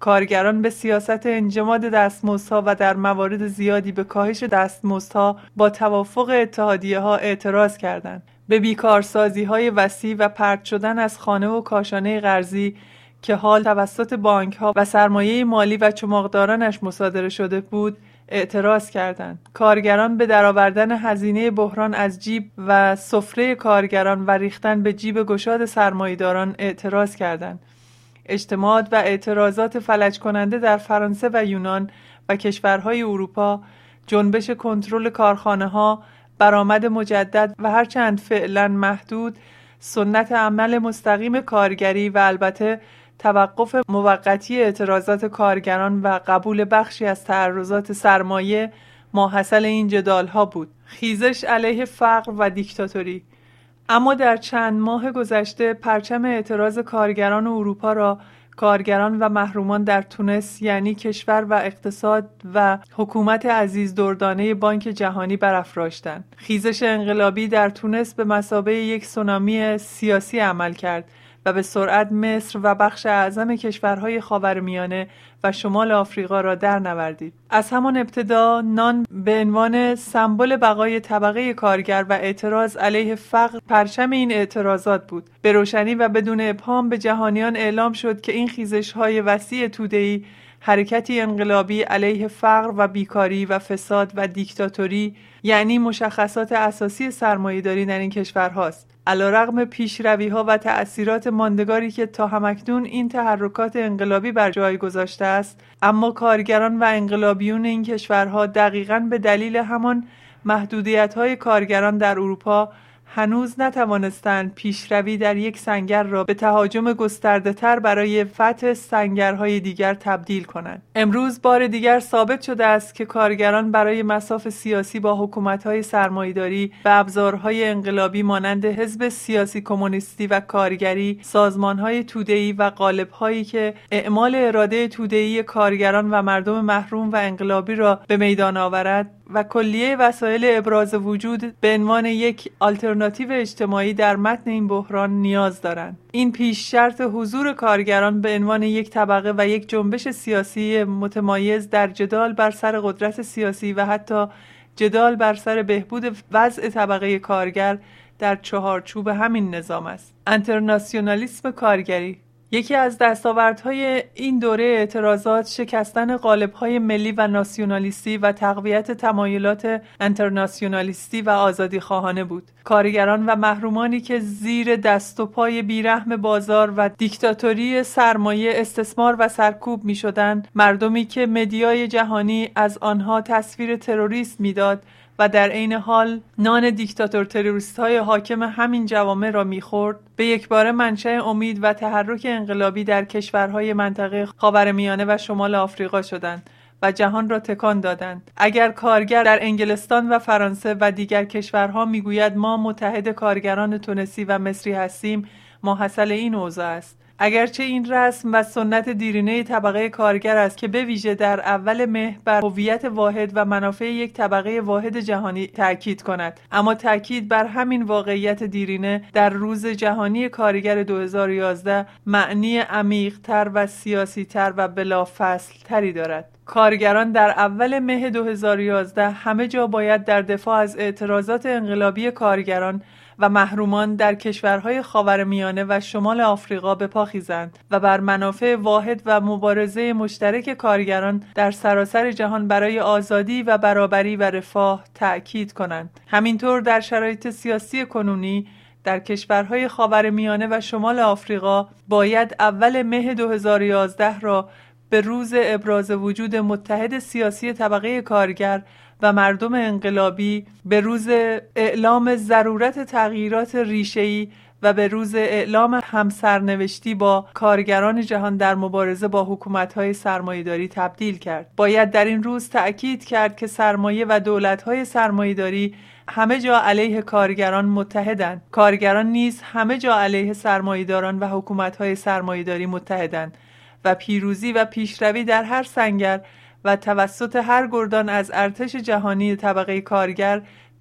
کارگران به سیاست انجماد دستمزدها و در موارد زیادی به کاهش دستمزدها با توافق اتحادیه‌ها اعتراض کردند. به بیکارسازی‌های وسیع و پرت شدن از خانه و کاشانه قرضی که حال توسط بانک‌ها و سرمایه مالی و چماقدارانش مصادره شده بود اعتراض کردند. کارگران به درآوردن هزینه بحران از جیب و سفره کارگران و ریختن به جیب گشاد سرمایه‌داران اعتراض کردند. اجتماعات و اعتراضات فلج کننده در فرانسه و یونان و کشورهای اروپا، جنبش کنترل کارخانه‌ها، برآمد مجدد و هرچند فعلا محدود سنت عمل مستقیم کارگری و البته توقف موقتی اعتراضات کارگران و قبول بخشی از تعرضات سرمایه ماحصل این جدال‌ها بود. خیزش علیه فقر و دیکتاتوری. اما در چند ماه گذشته پرچم اعتراض کارگران اروپا را کارگران و محرومان در تونس، یعنی کشور و اقتصاد و حکومت عزیز دردانه بانک جهانی برافراشتند. خیزش انقلابی در تونس به مثابه یک سونامی سیاسی عمل کرد و به سرعت مصر و بخش اعظم کشورهای خاورمیانه و شمال آفریقا را در نوردید. از همان ابتدا نان به عنوان سمبل بقای طبقه کارگر و اعتراض علیه فقر پرچم این اعتراضات بود. به روشنی و بدون ابهام به جهانیان اعلام شد که این خیزش‌های وسیع توده‌ای حرکتی انقلابی علیه فقر و بیکاری و فساد و دیکتاتوری، یعنی مشخصات اساسی سرمایه‌داری در این کشورهاست. علیرغم پیشروی‌ها و تأثیرات ماندگاری که تا همکنون این تحرکات انقلابی بر جای گذاشته است، اما کارگران و انقلابیون این کشورها دقیقاً به دلیل همان محدودیت‌های کارگران در اروپا هنوز نتوانستند پیشروی در یک سنگر را به تهاجم گسترده‌تر برای فتح سنگرهای دیگر تبدیل کنند. امروز بار دیگر ثابت شده است که کارگران برای مصاف سیاسی با حکومت‌های سرمایه‌داری و ابزارهای انقلابی مانند حزب سیاسی کمونیستی و کارگری، سازمان‌های توده‌ای و قالب‌هایی که اعمال اراده توده‌ای کارگران و مردم محروم و انقلابی را به میدان آورد و کلیه وسایل ابراز وجود به عنوان یک آلترناتیو اجتماعی در متن این بحران نیاز دارند. این پیش شرط حضور کارگران به عنوان یک طبقه و یک جنبش سیاسی متمایز در جدال بر سر قدرت سیاسی و حتی جدال بر سر بهبود وضع طبقه کارگر در چهارچوب همین نظام است. انترناسیونالیسم کارگری. یکی از دستاوردهای این دوره اعتراضات شکستن قالب‌های ملی و ناسیونالیستی و تقویت تمایلات انترناسیونالیستی و آزادیخواهانه بود. کارگران و محرومانی که زیر دست و پای بیرحم بازار و دیکتاتوری سرمایه استثمار و سرکوب می‌شدند، مردمی که مدیای جهانی از آنها تصویر تروریست می‌داد و در عین حال نان دیکتاتور تروریست‌های حاکم همین جوامع را می‌خورد، به یکباره منشأ امید و تحرک انقلابی در کشورهای منطقه خاورمیانه و شمال آفریقا شدند و جهان را تکان دادند. اگر کارگر در انگلستان و فرانسه و دیگر کشورها میگوید ما متحد کارگران تونسی و مصری هستیم، ماحصل این اوضاع است. اگرچه این رسم و سنت دیرینه طبقه کارگر است که به ویژه در اول مه بر هویت واحد و منافع یک طبقه واحد جهانی تأکید کند، اما تأکید بر همین واقعیت دیرینه در روز جهانی کارگر دو هزار و یازده معنی عمیق‌تر و سیاسی‌تر و بلافصل تری دارد. کارگران در اول مه دو هزار و یازده همه جا باید در دفاع از اعتراضات انقلابی کارگران و محرومان در کشورهای خاورمیانه و شمال آفریقا به پا خیزند و بر منافع واحد و مبارزه مشترک کارگران در سراسر جهان برای آزادی و برابری و رفاه تأکید کنند. همینطور در شرایط سیاسی کنونی در کشورهای خاورمیانه و شمال آفریقا باید اول مه دو هزار و یازده را به روز ابراز وجود متحد سیاسی طبقه کارگر و مردم انقلابی، به روز اعلام ضرورت تغییرات ریشه‌ای و به روز اعلام همسرنوشتی با کارگران جهان در مبارزه با حکومت‌های سرمایه‌داری تبدیل کرد. باید در این روز تأکید کرد که سرمایه و دولت‌های سرمایه‌داری همه جا علیه کارگران متحدند. کارگران نیز همه جا علیه سرمایه‌داران و حکومت‌های سرمایه‌داری متحدند و پیروزی و پیشروی در هر سنگر و توسط هر گردان از ارتش جهانی طبقه کارگر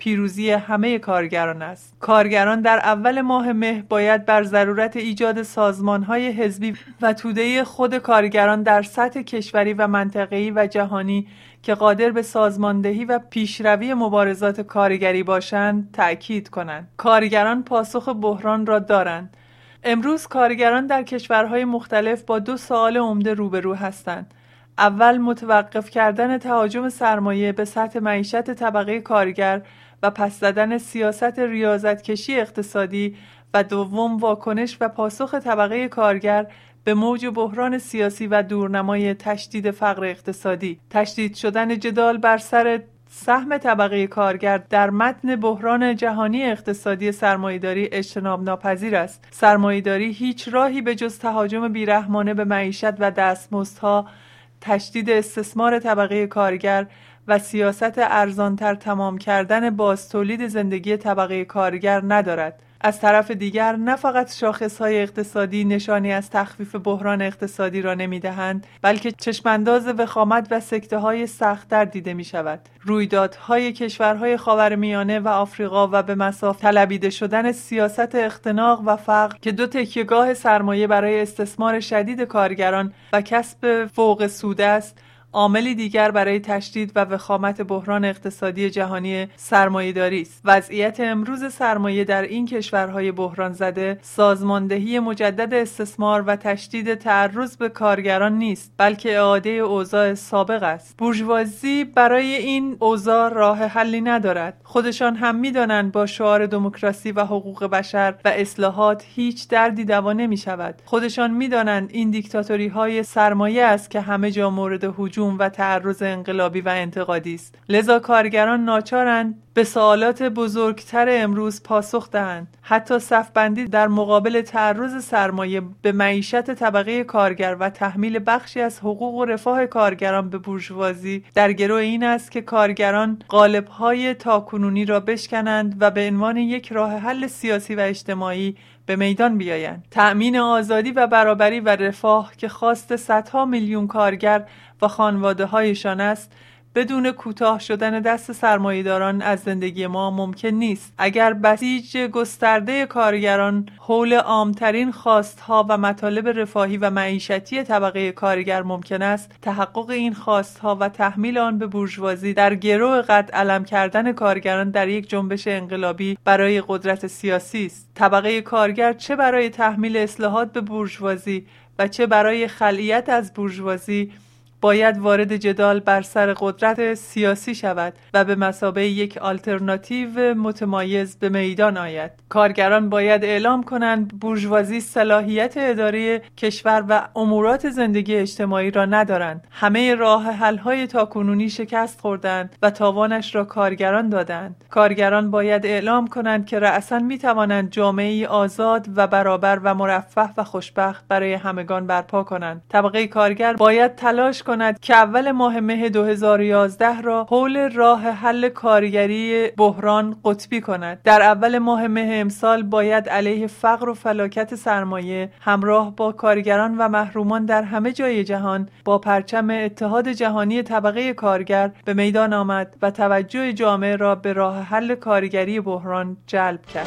پیروزی همه کارگران است. کارگران در اول ماه مه باید بر ضرورت ایجاد سازمان‌های حزبی و توده خود کارگران در سطح کشوری و منطقه‌ای و جهانی که قادر به سازماندهی و پیشروی مبارزات کارگری باشند تأکید کنند. کارگران پاسخ بحران را دارند. امروز کارگران در کشورهای مختلف با دو سوال عمده روبرو هستند. اول، متوقف کردن تهاجم سرمایه به سطح معیشت طبقه کارگر و پس زدن سیاست ریاضتکشی اقتصادی و دوم، واکنش و پاسخ طبقه کارگر به موج بحران سیاسی و دورنمای تشدید فقر اقتصادی. تشدید شدن جدال بر سر سهم طبقه کارگر در متن بحران جهانی اقتصادی سرمایه‌داری اجتناب ناپذیر است. سرمایه‌داری هیچ راهی به جز تهاجم بیرحمانه به معیشت و دستمزدها، تشدید استثمار طبقه کارگر و سیاست ارزانتر تمام کردن بازتولید زندگی طبقه کارگر ندارد. از طرف دیگر نه فقط شاخصهای اقتصادی نشانی از تخفیف بحران اقتصادی را نمی‌دهند، بلکه چشمانداز وخامت و سکته‌های سخت‌تر دیده می‌شود. رویدادهای کشورهای خاورمیانه و آفریقا و به مصاف طلبیده شدن سیاست اختناق و فقر که دو تکیه‌گاه سرمایه برای استثمار شدید کارگران و کسب فوق سود است، عاملی دیگر برای تشدید و وخامت بحران اقتصادی جهانی سرمایه‌داری است. وضعیت امروز سرمایه در این کشورهای بحران زده سازماندهی مجدد استثمار و تشدید تعرض به کارگران نیست، بلکه اعاده اوضاع سابق است. بورژوازی برای این اوضاع راه حلی ندارد. خودشان هم می‌دانند با شعار دموکراسی و حقوق بشر و اصلاحات هیچ دردی دوا نمی‌شود. خودشان می‌دانند این دیکتاتوری‌های سرمایه است که همه جا مورد هجوم و تعرض انقلابی و انتقادی است. لذا کارگران ناچارند به سوالات بزرگتر امروز پاسخ دهند. حتی صف‌بندی در مقابل تعرض سرمایه به معیشت طبقه کارگر و تحمیل بخشی از حقوق و رفاه کارگران به بورژوازی در گرو این است که کارگران قالب‌های تاکنونی را بشکنند و به عنوان یک راه حل سیاسی و اجتماعی به میدان بیایند. تأمین آزادی و برابری و رفاه که خواست صدها میلیون کارگر و خانواده‌هایشان است، بدون کوتاه شدن دست سرمایه‌داران از زندگی ما ممکن نیست. اگر بسیج گسترده کارگران حول عامترین خواستها و مطالب رفاهی و معیشتی طبقه کارگر ممکن است، تحقق این خواستها و تحمیل آن به بورژوازی در گرو قطع علم کردن کارگران در یک جنبش انقلابی برای قدرت سیاسی است. طبقه کارگر چه برای تحمیل اصلاحات به بورژوازی و چه برای خلیعت از بورژوازی باید وارد جدال بر سر قدرت سیاسی شود و به مثابه یک آلترناتیو متمایز به میدان آید. کارگران باید اعلام کنند بورژوازی صلاحیت اداره کشور و امورات زندگی اجتماعی را ندارند. همه راه حل‌های تاکنونی شکست خوردند و تاوانش را کارگران دادند. کارگران باید اعلام کنند که رأساً می‌توانند جامعه‌ای آزاد و برابر و مرفه و خوشبخت برای همگان برپا کنند. طبقه کارگر باید تلاش کند که اول ماه مه دو هزار و یازده را حول راه حل کارگری بحران قطبی کند. در اول ماه مه امسال باید علیه فقر و فلاکت سرمایه همراه با کارگران و محرومان در همه جای جهان با پرچم اتحاد جهانی طبقه کارگر به میدان آمد و توجه جامعه را به راه حل کارگری بحران جلب کرد.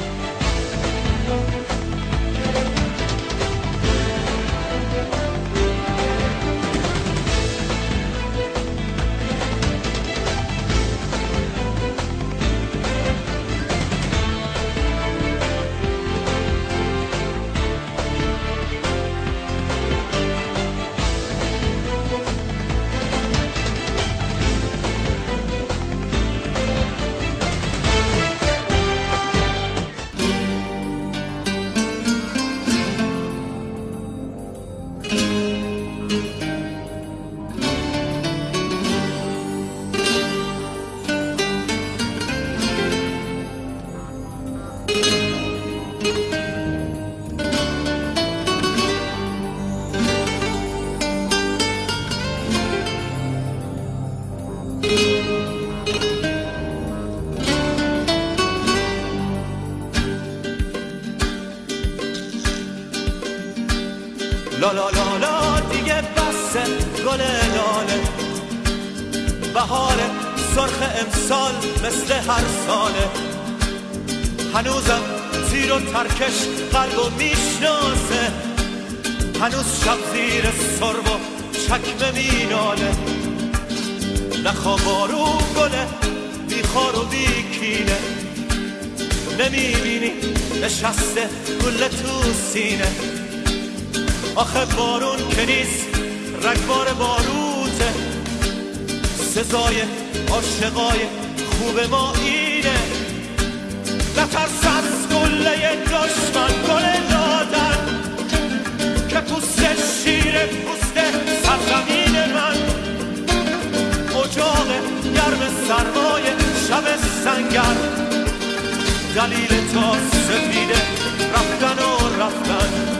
لا لا لا لا دیگه بسه گل لاله، بهار سرخ امسال مثل هر ساله، هنوزم زیر و ترکش قلبو میشناسه، هنوز شب زیر سرب و چکمه میناله. نخوا بارون گله بیخار و بیکینه، نمیبینی نشسته گله تو سینه. آخه بارون که نیست رگبار باروته، سزای عاشقای خوب ما اینه. نترس از گله دشمن گله دادن، که پوست شیر پوست سرزمین من. اجاق گرم سرمای شب سنگر، دلیل تا سفیده رفتن و رفتن.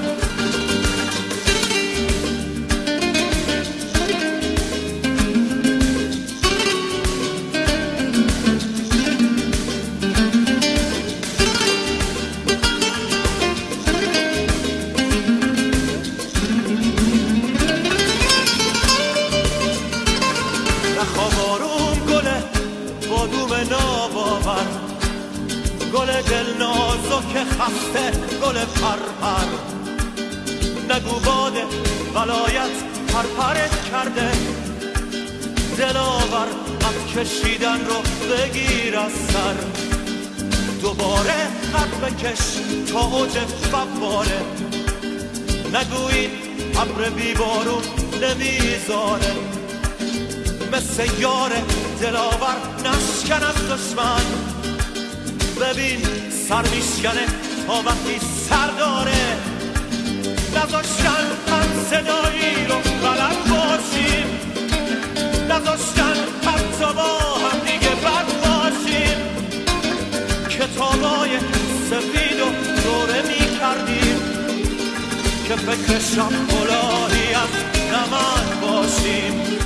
گل دل نازک خسته گل پرپر، نگو باد ولایت پرپرت کرده. دلاور قد کشیدن رو بگیر از سر، دوباره قد بکش تا اوج فواره. نگویید ابر بیبارون نمیذاره، مثل یار دلاور نشکن از دشمن. ببین سر میشکنه تا وقتی سر داره، نذاشتن هم صدایی رو بلد باشیم، نذاشتن حتی با هم دیگه بد باشیم. کتابای سفید و دوره میکردیم، که فکر شب کلاهی از نمک باشیم.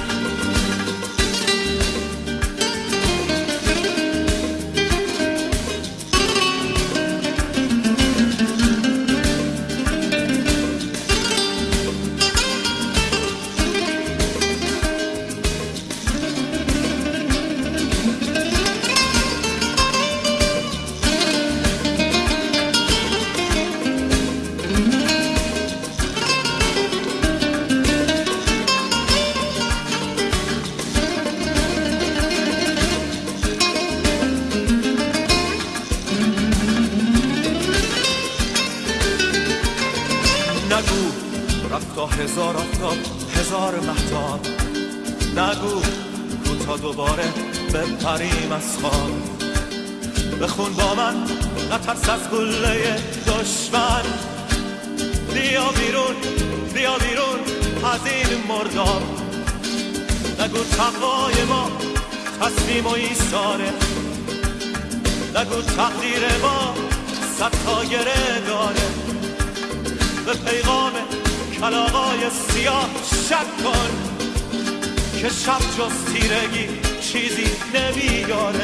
هزار آفتاب هزار مهتاب، نگو کو تا دوباره بپریم از خواب. بخون با من نترس از گله دشمن، بیا بیرون بیا بیرون از این مرداب. نگو تقوای ما تسلیم و ایثاره، نگو تقدیر ما صد تا گره داره. به پیغام کلاغای سیاه شک کن، که شب جز تیرگی چیزی نمیداره.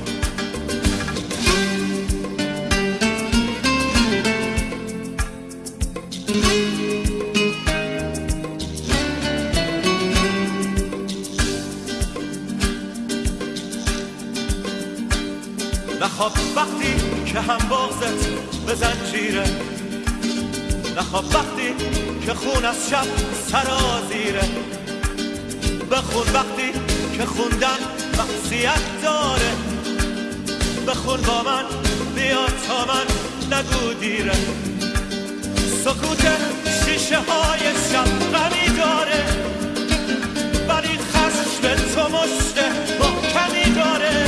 نخواب وقتی که هم بغزت به زنجیره، نخواب وقتی که خون از شب سرازیره. بخون وقتی که خوندن مقصیت داره، بخون با من بیا تا من نگو دیره. سکوت شیشه های شب غمی داره، ولی خشم تو مشت محکمی داره.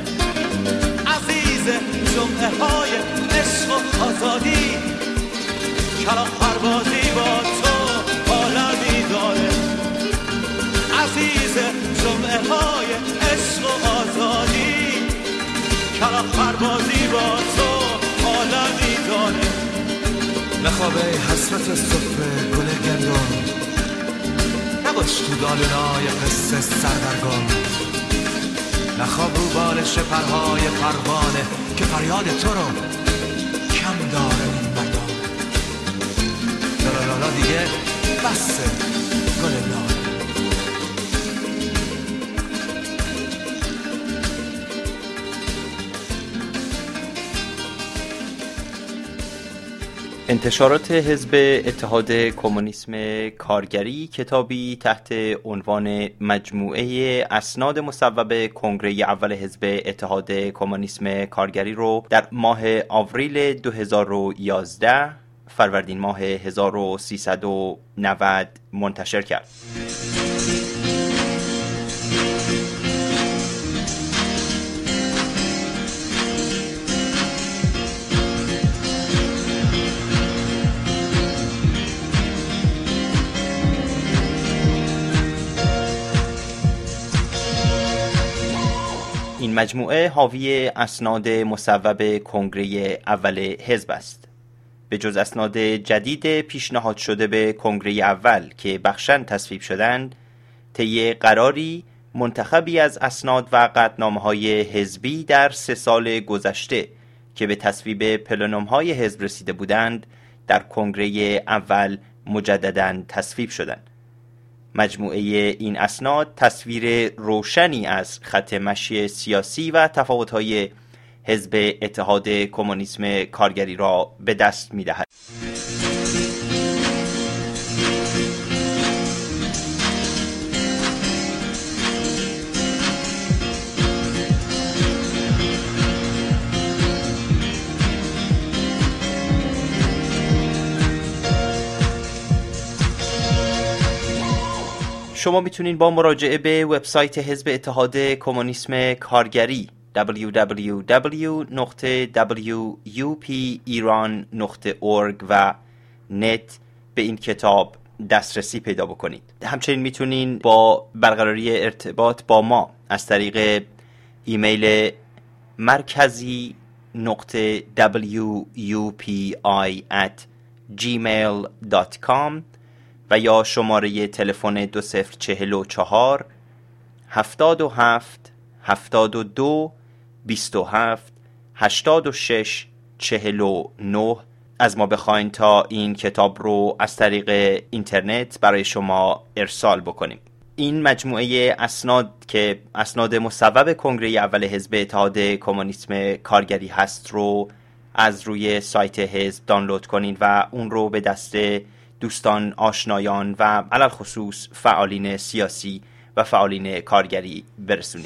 عزیز جمعه های عشق و آزادی، کلاغ پروازی با تو عالمی داره. عزیز جمعه های عشق و آزادی، کلاغ پروازی با تو عالمی داره. نخوابه حسرت صفر گل گندم، نباش تو دالونای قصه سردرگم. نخواب رو بالش پرهای پروانه، که فریاد تو رو کم داره مردم. لالا دیگه بسه گل لاله. انتشارات حزب اتحاد کمونیسم کارگری کتابی تحت عنوان مجموعه اسناد مصوب کنگره اول حزب اتحاد کمونیسم کارگری رو در ماه آوریل دو هزار و یازده فروردین ماه هزار و سیصد و نود منتشر کرد. این مجموعه حاوی اسناد مصوب کنگره اول حزب است. به جز اسناد جدید پیشنهاد شده به کنگره اول که بخشن تصویب شدند، طی قراری منتخبی از اسناد و قطعنامه‌های حزبی در سه سال گذشته که به تصویب پلنوم‌های حزب رسیده بودند در کنگره اول مجدداً تصویب شدند. مجموعه این اسناد تصویر روشنی از خط مشی سیاسی و تفاوت‌های حزب اتحاد کمونیسم کارگری را به دست می‌دهد. شما میتونین با مراجعه به وبسایت حزب اتحاد کمونیسم کارگری دبلیو دبلیو دبلیو دات دبلیو یو پی ایران دات اورگ و نت به این کتاب دسترسی پیدا بکنید. همچنین میتونین با برقراری ارتباط با ما از طریق ایمیل مرکزی نقطه دبلیو یو پی آی ات جیمیل دات کام و یا شماره تلفن دو صفر چهل و چهار هفتاد و هفت هفتاد و دو بیست و هفت هشتاد و شش چهل و نه از ما بخواین تا این کتاب رو از طریق اینترنت برای شما ارسال بکنیم. این مجموعه اسناد که اسناد مصوب کنگره اول حزب اتحاد کمونیسم کارگری هست رو از روی سایت حزب دانلود کنین و اون رو به دست دوستان، آشنایان و علل خصوص فعالین سیاسی و فعالین کارگری برسونید.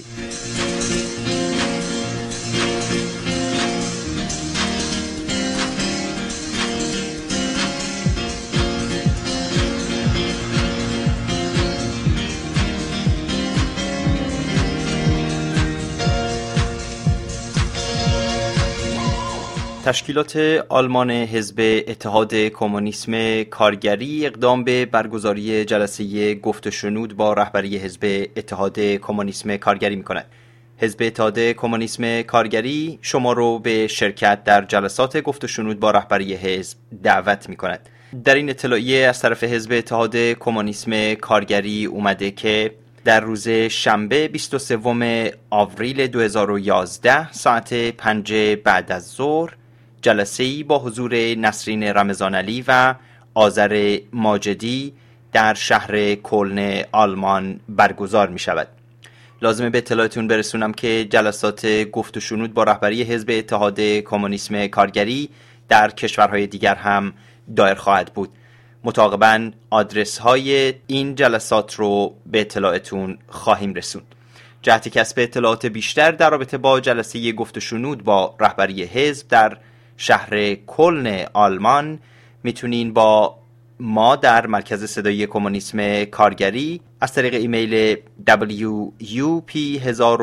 تشکیلات آلمان حزب اتحاد کمونیسم کارگری اقدام به برگزاری جلسه گفت و شنود با رهبری حزب اتحاد کمونیسم کارگری می‌کند. حزب اتحاد کمونیسم کارگری شما رو به شرکت در جلسات گفت و شنود با رهبری حزب دعوت می‌کند. در این اطلاعیه از طرف حزب اتحاد کمونیسم کارگری اومده که در روز شنبه بیست و سوم آوریل دو هزار و یازده ساعت پنج بعد از ظهر جلسه‌ای با حضور نسرین رمضانعلی و آذر ماجدی در شهر کلن آلمان برگزار می شود. لازمه به اطلاعتون برسونم که جلسات گفت و شنود با رهبری حزب اتحاد کمونیسم کارگری در کشورهای دیگر هم دایر خواهد بود. متعاقباً آدرس های این جلسات رو به اطلاعتون خواهیم رسوند. جهت کسب اطلاعات بیشتر در رابطه با جلسه گفت و شنود با رهبری حزب در شهر کلن آلمان میتونین با ما در مرکز صدایی کمونیسم کارگری از طریق ایمیل دبلیو یو پی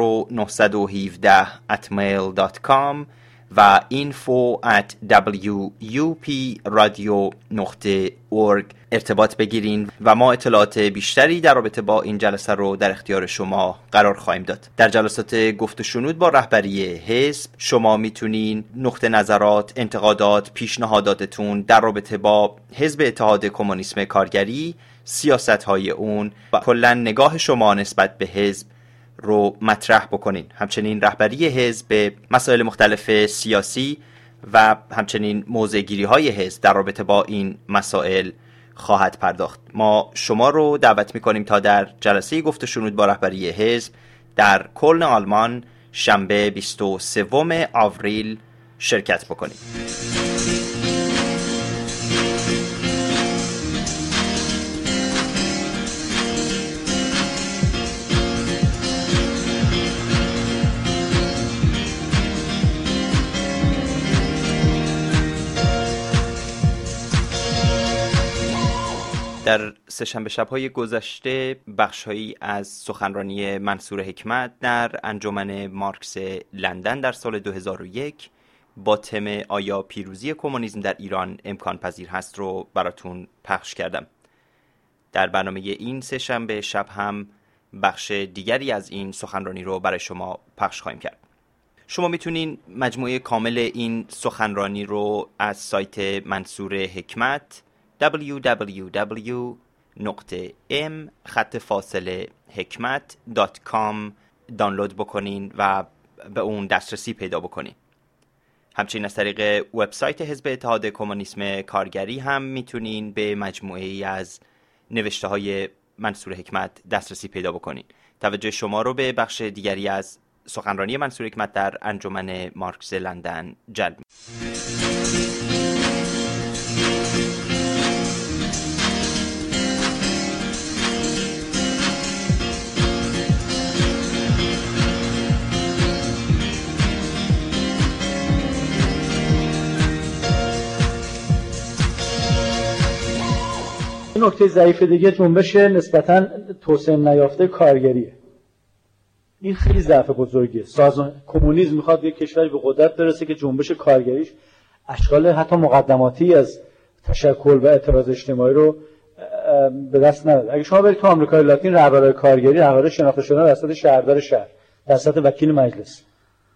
نه یک هفت ات میل دات کام و اینفو ات دبلیو یو پی رادیو نقطه اورگ ارتباط بگیرین و ما اطلاعات بیشتری در رابطه با این جلسه رو در اختیار شما قرار خواهیم داد. در جلسات گفت و شنود با رهبری حزب شما میتونین نقطه نظرات، انتقادات، پیشنهاداتتون در رابطه با حزب اتحاد کمونیسم کارگری، سیاست‌های اون و کلاً نگاه شما نسبت به حزب رو مطرح بکنین. همچنین رهبری حزب به مسائل مختلف سیاسی و همچنین موضع‌گیری های حزب در رابطه با این مسائل خواهد پرداخت. ما شما رو دعوت میکنیم تا در جلسه گفت و شنود با رهبری حزب در کلن آلمان شنبه بیست و سوم آوریل شرکت بکنید. در سه‌شنبه شب‌های گذشته بخش‌هایی از سخنرانی منصور حکمت در انجمن مارکس لندن در سال دو هزار و یک با تم آیا پیروزی کمونیسم در ایران امکان پذیر هست رو براتون پخش کردم. در برنامه این سه‌شنبه شب هم بخش دیگری از این سخنرانی رو برای شما پخش خواهیم کرد. شما میتونین مجموعه کامل این سخنرانی رو از سایت منصور حکمت دبلیو دبلیو دبلیو نقطه ام خط فاصله حکمت دات کام دانلود بکنین و به اون دسترسی پیدا بکنین. همچنین از طریق وبسایت حزب اتحاد کمونیسم کارگری هم میتونین به مجموعه ای از نوشته های منصور حکمت دسترسی پیدا بکنین. توجه شما رو به بخش دیگری از سخنرانی منصور حکمت در انجمن مارکس لندن جلب نکته ضعیف دیگه جنبش نسبتاً توسعه نیافته کارگریه. این خیلی ضعف بزرگیه. سازمان کمونیسم میخواد یک کشوری به قدرت برسه که جنبش کارگریش اشکال حتی مقدماتی از تشکل و اعتراض اجتماعی رو به دست نداره. اگه شما برید تو آمریکای لاتین رهبرای کارگری رهبر شناخته شدن توسط شهردار شهر، توسط وکیل مجلس،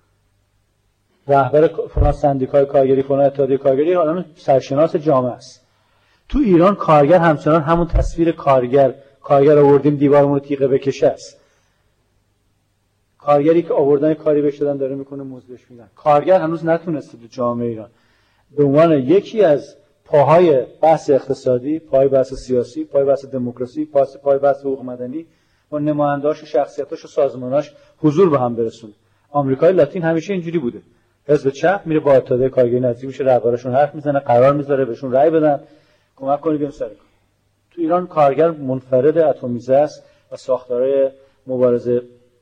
رهبر فلان سندیکای کارگری، فلان اتحادیه کارگری، آدم سرشناس جامعه است. تو ایران کارگر همچنان همون تصویر کارگر کارگر آوردیم دیوارمون رو تیغه بکشه است. کارگری که آوردن کاری بهش دادن داره میکنه مزد بهش میدن. کارگر هنوز نتونسته تو جامعه ایران به عنوان یکی از پاهای بحث اقتصادی، پای بحث سیاسی، پای بحث دموکراسی، پای بحث حقوق مدنی و نماینده‌اش و شخصیتاش و سازماناش حضور به هم برسونه. آمریکای لاتین همیشه اینجوری بوده. حزب چپ میره با اتحادیه کارگری نزدیک میشه، رهبراشون حرف میزنه، قرار میذاره بهشون رأی بدن، کمک کنید بیام سر کار. تو ایران کارگر منفرد اتمیزه است و ساختارهای مبارزه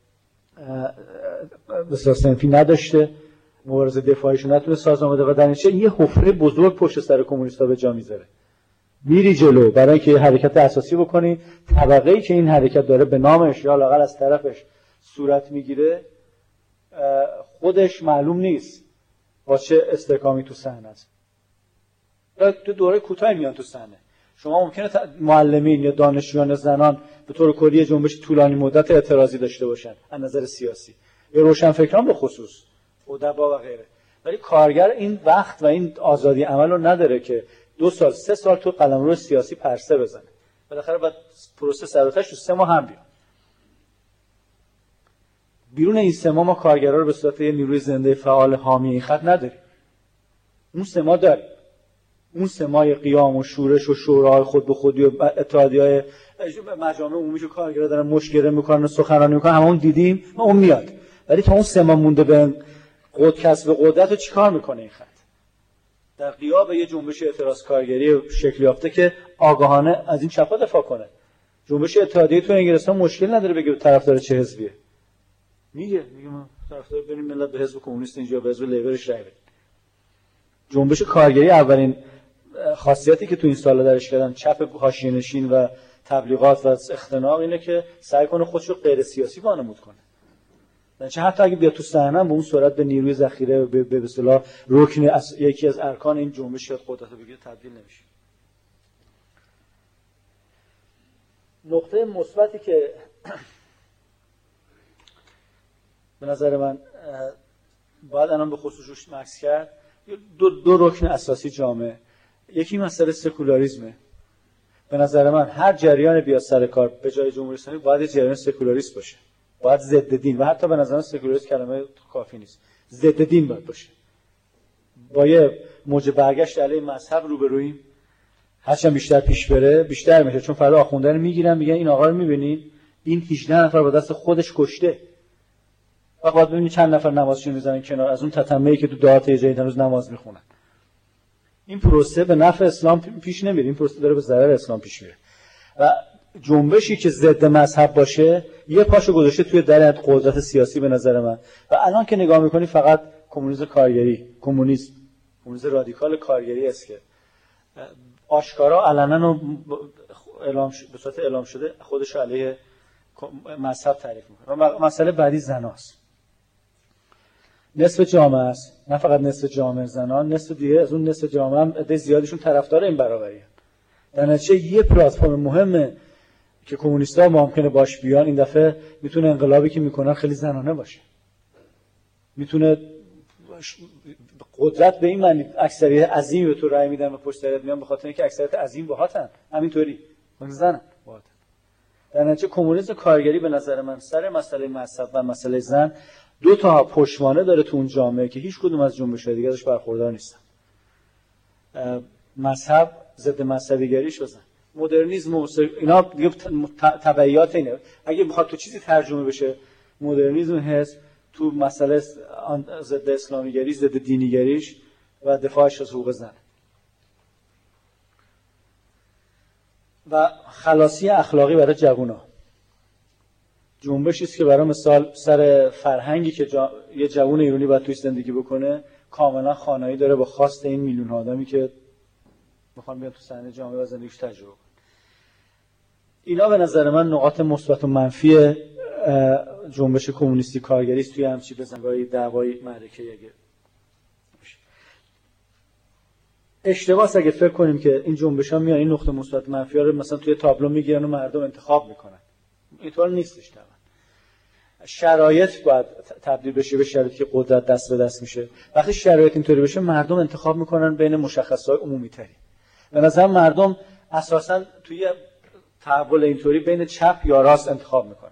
به صنفی نداشته، مبارزه دفاعیشو نتونه سازمان بده و در نتیجه یه حفره بزرگ پشت سر کمونیستا به جا میذاره. میری جلو برای اینکه یه حرکت اساسی بکنی، طبقه‌ای که این حرکت داره به نامش یا لااقل از طرفش صورت میگیره خودش معلوم نیست با چه استحکامی تو صحنه است. تو دوره کوتاهی میان تو صحنه. شما ممکنه معلمین یا دانشجویان زنان به طور کلی جنبش طولانی مدت اعتراضی داشته باشن از نظر سیاسی یا روشنفکران به خصوص ادبا و غیره، ولی کارگر این وقت و این آزادی عمل رو نداره که دو سال سه سال تو قلمرو سیاسی پرسه بزنه. بالاخره بعد پروسه سراتش تو سه ماه هم بیاد. بیرون این سه ماه ما کارگرا رو به صورت یه نیروی زنده فعال حامی این خط نداریم. اون سه ماه داریم. اون سمای قیام و شورش و شورای خود به خودی و اتحادیه‌های مجامع عمومیشو کارگرا دارن مشکره میکنن و سخنرانی میکنن، همون دیدیم ما اون میاد. ولی تا اون سما مونده به قدرت کسب قدرت رو چیکار میکنه این خط؟ در غیاب یه جنبش اعتراض کارگری شکل یافته که آگاهانه از این چپا دفاع کنه. جنبش اتحادیه تو انگلستان مشکل نداره بگه طرفدار چه حزبیه. میگه میگه ما طرفدار بریم ملت به حزب کمونیست اینجا به حزب لیبرش رای بدیم. جنبش کارگری اولین خاصیتی که تو این سالا درش کردن چپ حاشیه‌نشین و تبلیغات و اختناق اینه که سعی کنه خودشو غیر سیاسی وانمود کنه. چه حتی اگه بیاد تو صحنه به اون صورت به نیروی ذخیره به به اصطلاح رکن از یکی از ارکان این جنبش شد قدرت رو بگیره تبدیل نمیشه. نقطه مثبتی که به نظر من باید الان به خصوص روش مکس کرد دو, دو رکن اساسی جامعه. یکی مسئله سکولاریسمه. به نظر من هر جریان بیاد سر کار به جای جمهوری اسلامی باید یه جریان سکولاریست باشه، باید ضد دین، و حتی به نظر من سکولاریست کلمه کافی نیست، ضد دین باید باشه. با یه موج برگشت علیه مذهب روبرویم، هرچند بیشتر پیش بره بیشتر میشه، چون فردا آخونده رو میگیرن میگن این آقا رو میبینید این هجده نفر با دست خودش کشته، فقط ببینید چند نفر نمازشون میزنن کنار از اون تتمه‌ای که تو دعات جدید هنوز نماز میخونن. این پروسه به نفع اسلام پیش نمیره، این پروسه داره به ضرر اسلام پیش میره. و جنبشی که ضد مذهب باشه یه پاشو گذاشته توی در قدرت سیاسی به نظر من. و الان که نگاه میکنی فقط کمونیسم کارگری، کمونیسم کمونیسم رادیکال کارگری است که آشکارا علنا و اعلام ش... به صورت اعلام شده خودش علیه مذهب تعریف میکنه. و مسئله بعدی زناست. نصف جامعه است، نه فقط نصف جامعه زنان، نصف دیگه از اون نصف جامعه هم عده زیادیشون طرفدار این برابریه. در نتیجه یه پلتفرم مهمه که کمونیست‌ها ممکنه باش بیان، این دفعه میتونه انقلابی که میکنن خیلی زنانه باشه. میتونه قدرت به این معنی اکثریت عظیم به تو رأی میدن و پشت سرت میان به خاطر اینکه اکثریت عظیم باهاتن، همینطوری زنن باهاتن. در نتیجه کمونیسم کارگری به نظر من سر مسئله مذهب و مسئله زن دو تا پشتوانه داره تو اون جامعه که هیچ کدوم از جنبش‌های دیگه ازش برخوردار نیستن. مذهب ضد مذهبیگری شدن، مدرنیسم و اینا دیگه تبعیات اینه. اگه بخواد تو چیزی ترجمه بشه مدرنیسم هست تو مسئله ضد اسلامیگری، ضد دینیگریش و دفاعش از حقوق زن و خلاصی اخلاقی برای جوونا. جنبشی است که برای مثال سر فرهنگی که جا... یه جوون ایرانی باید توی زندگی بکنه کاملا خانایی داره با خواست این میلیون آدمی که میخوان بیان تو صحنه جامعه و زندگیش تجربه کنن. اینا به نظر من نقاط مثبت و منفی جنبش کمونیستی کارگری است توی همچی بزنگاهی دعوای معرکه. اگه اشتباهه اگه فکر کنیم که این جنبش‌ها میان این نقطه مثبت منفی‌ها رو مثلا توی تابلو میگیرن و مردم انتخاب میکنن. اینطور نیستش. طبعا شرایط باید تبدیل بشه به شرایطی که قدرت دست به دست میشه. وقتی شرایط اینطوری بشه مردم انتخاب میکنن بین مشخصات عمومی تری. به نظر مردم اساساً توی تحول اینطوری بین چپ یا راست انتخاب میکنن.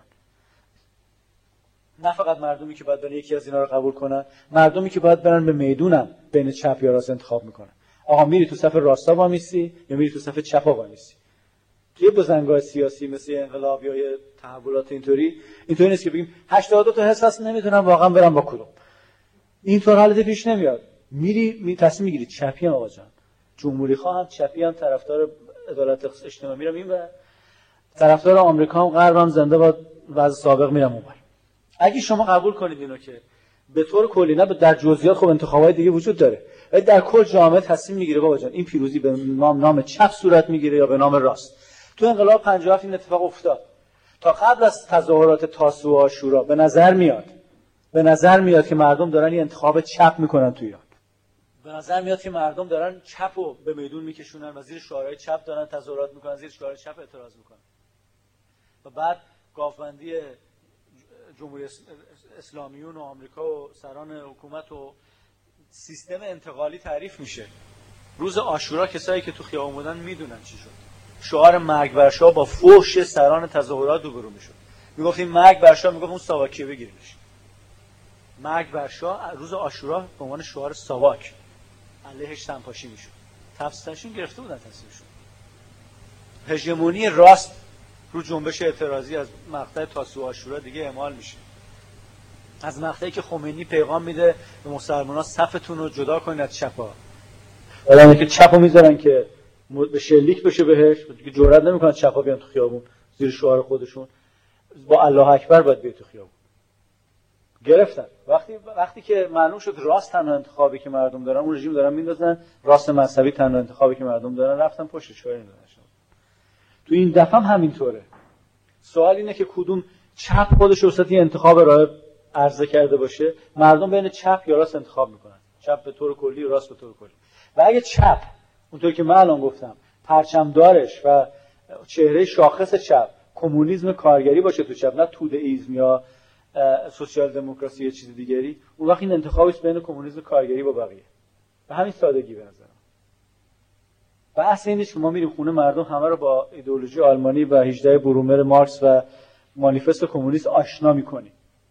نه فقط مردمی که باید برن یکی از اینا رو قبول کنن، مردمی که باید برن به میدونم بین چپ یا راست انتخاب میکنن. آقا میری تو صف راستا وامیسی یا میری تو صف چپا وامیسی. توی بزنگاه سیاسی مثل انقلاب یا تحولات اینطوری اینطوری نیست که بگیم هشتاد و دو تا حزب هست نمیدونم واقعا برم با کدوم. اینطور حالت پیش نمیاد. میری می تصمیم میگیری چپی هم آقا جان. جمهوری خواه هم چپی هم طرفدار عدالت اجتماعی میرم اینور. طرفدار آمریکا هم غرب هم زنده باد وضع سابق میرم اونور. اگه شما قبول کنید اینو که به طور کلی نه در جزئیات خب انتخابات دیگه وجود داره ولی در کل جامعه تصمیم میگیره بابا جان این پیروزی به نام نام چپ صورت میگیره یا به نام راست. تو انقلاب پنجاه و هفت این اتفاق افتاد. تا قبل از تظاهرات تاسوعا و عاشورا به نظر میاد به نظر میاد که مردم دارن این انتخاب چپ میکنن تو ایران. به نظر میاد که مردم دارن چپو به میدون میکشونن و زیر شعارهای چپ دارن تظاهرات میکنن، زیر شعارهای چپ اعتراض میکنن. و بعد گاوبندی جمهوری اسلامیون و آمریکا و سران حکومت و سیستم انتقالی تعریف میشه. روز عاشورا کسایی که تو خیابون بودن میدونن چی شد. شعار مرگ بر شاه با فحش سران تظاهرات روبرو میشد. میگفتیم مرگ بر شاه، میگفت اون ساواکیه بگیرینش. مرگ بر شاه روز عاشورا به عنوان شعار ساواک علیهش سنپاشی میشد. تفسیرشون گرفته بودن تصویرشون. هژمونی راست رو جنبش اعتراضی از مقطع تاسوعا و عاشورا دیگه اعمال میشه. از مقطعی که خمینی پیغام میده به مسلمان‌ها صفتون رو جدا کنید از چپا. الان که چپو میذارن که به شلیک بشه بهش، دیگه جرئت نمیکنن چپا بیان تو خیابون زیر شعار خودشون. با الله اکبر باید بیاد تو خیابون. گرفتن. وقتی وقتی که معلوم شد راست تنها انتخابی که مردم دارن، اون رژیم دارن میندازن، راست مذهبی تنها انتخابی که مردم دارن، رفتن پشتش کاری نداشتن. تو این دفعه هم همینطوره. سوال اینه که کدوم چپ خودش وسط انتخاب راه عرضه کرده باشه، مردم بین چپ یا راست انتخاب میکنن. چپ به طور کلی و راست به طور کلی. و اگه چپ اونطور که من الان گفتم پرچمدارش و چهره شاخص چپ کمونیسم کارگری باشه تو چپ، نه توده ایزم یا سوسیال دموکراسی یا چیز دیگری، اون وقت این انتخابی است بین کمونیسم کارگری با بقیه. به همین سادگی به نظرم. بحث این نیست که ما میریم خونه مردم همه رو با ایدئولوژی آلمانی و هجده برومر مارکس و مانیفست کمونیست آشنا میکنیم.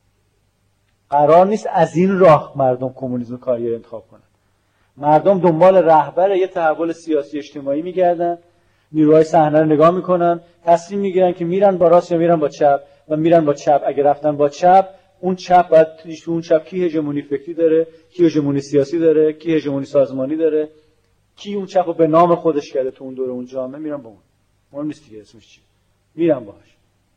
قرار نیست از این راه مردم کمونیسم کارگری انتخاب کنن. مردم دنبال رهبر یه تحول سیاسی اجتماعی میگردن، نیروهای صحنه رو نگاه میکنن، تصمیم میگیرن که میرن با راست یا میرن با چپ و میرن با چپ. اگه رفتن با چپ، اون چپ باید تو اون چپ کی هژمونی فکری داره، کی هژمونی سیاسی داره، کی هژمونی سازمانی داره، کی اون چپو به نام خودش کرده تو اون دوره اون جامعه، میرن با اون. مهم نیست دیگه اسمش چی، میرن باهاش.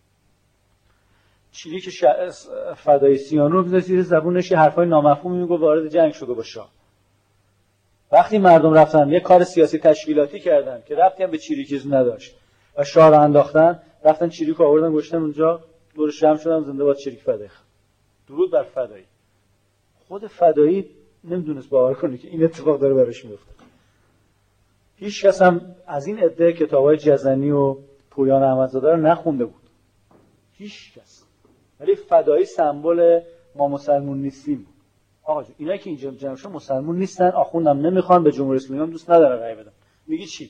چیلی که ش... فدای سیانو رو زیر زبونش حرفای نامفهومی میگه، وارد جنگ شده با شاه. وقتی مردم رفتن یه کار سیاسی تشکیلاتی کردن که ربطی هم به چریکیسم نداشت، و شاه رو انداختن، رفتن چریک آوردن گذاشتن اونجا، دورش جمع شدن زنده باد چریک فدایی. درود بر فدایی. خود فدایی نمیدونست باور کنه که این اتفاق داره براش میفته. هیچ کس هم از این عده کتابای جزنی و پویان احمدزاده رو نخونده بود. هیچ کس. ولی فدایی سمبل ما مسلمون نیستیم. آقا جون اینا که اینجا جمع شدن مسلمون نیستن، آخوندم نمیخوان، به جمهوری اسلامی هم دوست ندارن رأی بدن. میگی چی؟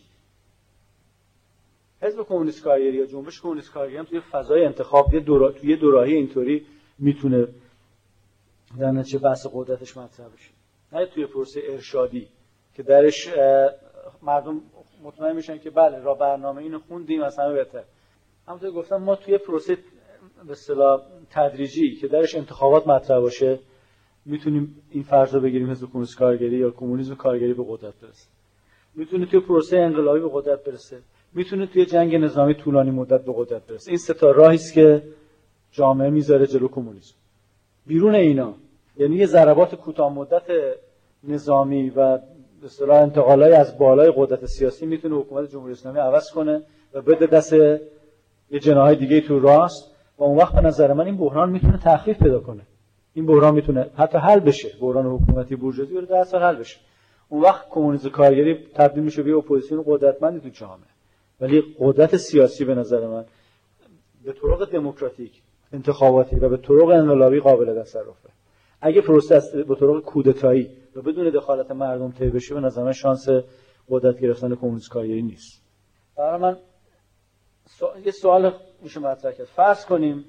حزب کمونیست کارگری یا جنبش کمونیست کارگری هم توی فضای انتخاب یه دورا... توی دوراهی اینطوری میتونه در نتیجه بحث قدرتش مطرح بشه. نه توی پروسه ارشادی که درش مردم مطمئن میشن که بله را برنامه اینو خوندیم از همه بهتر. همونطور گفتم ما توی پروسه به اصطلاح تدریجی که درش انتخابات مطرح باشه میتونیم این فرض رو بگیریم حزب کمونیست کارگری یا کمونیسم کارگری به قدرت برسه. میتونه توی پروسه انقلابی به قدرت برسه. میتونه توی جنگ نظامی طولانی مدت به قدرت برسه. این سه تا راهی است که جامعه میذاره جلو کمونیسم. بیرون اینا یعنی یه ضربات کوتاه مدت نظامی و به اصطلاح انتقالای از بالای قدرت سیاسی میتونه حکومت جمهوری اسلامی عوض کنه و بده دست یه جناح دیگه تو راست و اون وقت به نظر من این بحران میتونه تخفیف پیدا کنه. این بحران میتونه حتی حل بشه. بحران حکومتی بورژوازی بره در اصل حل بشه. اون وقت کمونیسم کارگری تبدیل میشه به اپوزیسیون قدرتمندی تو جامعه. ولی قدرت سیاسی به نظر من به طرق دموکراتیک انتخاباتی و به طرق انقلابی قابل تصرفه. اگه پروسه به طرق کودتایی و بدون دخالت مردم طی بشه به نظر من شانس قدرت گرفتن کمونیست کارگری نیست. برای من سو... یه سوال میشه مطرح کرد. فرض کنیم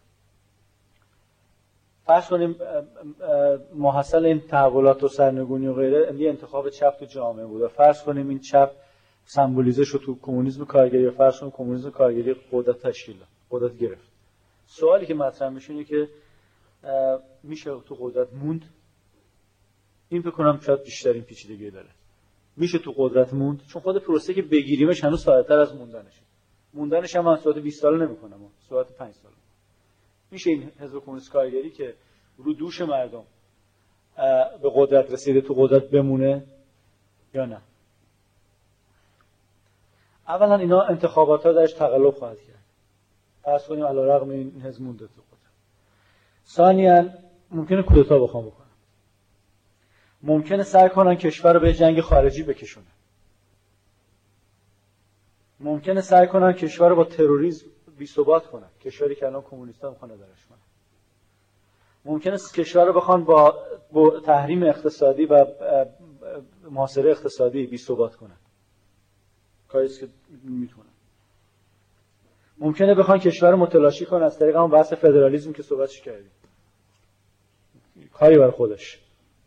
فرض کنیم محصل این تحولات و سرنگونی و غیره یه انتخاب چپ تو جامعه بود و فرض کنیم این چپ سمبولیزه شد تو کمونیسم کارگری و فرض کنیم کمونیسم کارگری قدرت تشکیل داد، قدرت گرفت. سوالی که مطرح میشه اینه که میشه تو قدرت موند؟ این فکر کنم شاید بیشترین پیچیدگی داره. میشه تو قدرت موند؟ چون خود پروسه که بگیریمش هنوز ساده‌تر از موندنشه. موندنش هم من صحبت بیست سال نمی‌کنم، صحبت پنج سال. میشه این حزب کمونیست کارگری که رو دوش مردم به قدرت رسیده تو قدرت بمونه یا نه؟ اولا اینا انتخابات ها درش تقلب خواهد کرد. فرض کنیم علیرغم این حزب مونده تو قدرت. ثانیاً ممکنه کودتا بخوام بکنن. ممکنه سعی کنن کشور رو به جنگ خارجی بکشونن. ممکنه سعی کنن کشور رو با تروریسم بی‌ثبات کنن. کشوری که الان کمونیست‌ها میخوان درش کنن. ممکنه کشور رو بخوان با, با تحریم اقتصادی و محاصره اقتصادی بی‌ثبات کنن. کاری است که میتونن. ممکنه بخوان کشور رو متلاشی کنن از طریق اون بحث فدرالیسم که صحبتش کردیم. کاری بر خودش.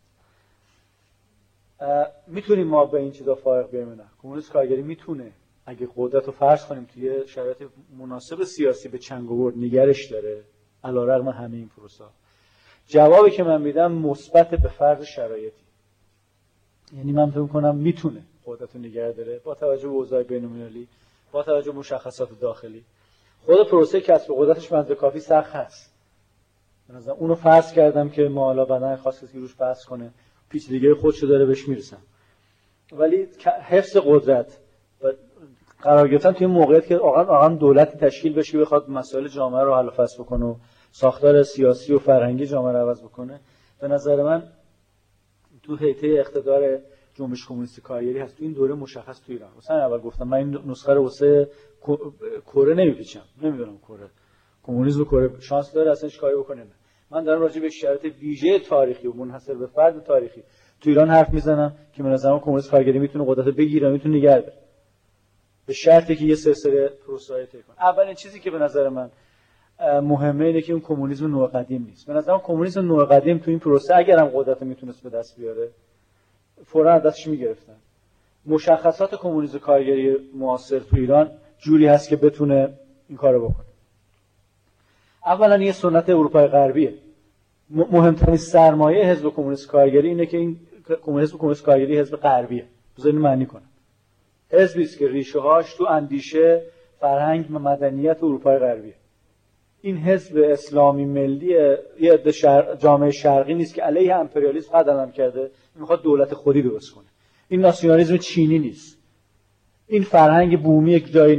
میتونیم ما به این چیزا فارغ بیایم نه. کمونیست کارگری میتونه اگه قدرت رو فرض کنیم توی شرایط مناسب سیاسی به چنگ آورد نگرش داره علیرغم همه این پروسه. جوابی که من میدم مثبت به فرض شرایطی. یعنی من فکر می‌کنم میتونه قدرت رو نگه داره با توجه به اوضاع بین‌المللی، با توجه به مشخصات داخلی. خود پروسه کسب قدرتش منظور کافی سخت هست. مثلا اونو فرض کردم که ما حالا بدن خاص کسی روش بحث کنه، پیچیدگی خودشو داره بهش میرسم. ولی حفظ قدرت و قرار گرفتن توی موقعیت که واقعا واقعا دولتی تشکیل بشه بخواد مسائل جامعه رو حل و فصل بکنه و ساختار سیاسی و فرهنگی جامعه رو عوض بکنه، به نظر من تو حیطه اقتدار جنبش کمونیست کارگری هست. تو این دوره مشخص تو ایران. مثلا اول گفتم من این نسخه رو واسه کره نمیپیچم. نمیدونم کره کمونیسم کره شانس داره اصلا کاری بکنه. من دارم راجع به شرایط ویژه تاریخی و منحصر به فرد تاریخی تو ایران حرف میزنم که به نظر من کمونیست کارگری میتونه قدرت بگیره، میتونه نگه داره. به شرطی که یه سلسله پروسه‌ای طی کنه. اولین چیزی که به نظر من مهمه اینه که اون کمونیسم نوع قدیم نیست. به نظر من کمونیسم نوع قدیم تو این پروسه اگرم قدرت میتونست به دست بیاره فوراً از دستش میگرفتن. مشخصات کمونیسم کارگری معاصر تو ایران جوری هست که بتونه این کارو بکنه. اولا یه سنت اروپای غربیه. مهمترین سرمایه حزب کمونیست کارگری اینه که این حزب کمونیست کارگری حزب غربیه. بذارین معنی کنم. حزبی است که ریشه هاش تو اندیشه، فرهنگ و مدنیت اروپای غربیه. این حزب اسلامی ملی یه عده شر... جامعه شرقی نیست که علیه امپریالیسم قدم کرده، میخواد دولت خودی درست کنه. این ناسیونالیسم چینی نیست. این فرهنگ بومی یک جایی نیست.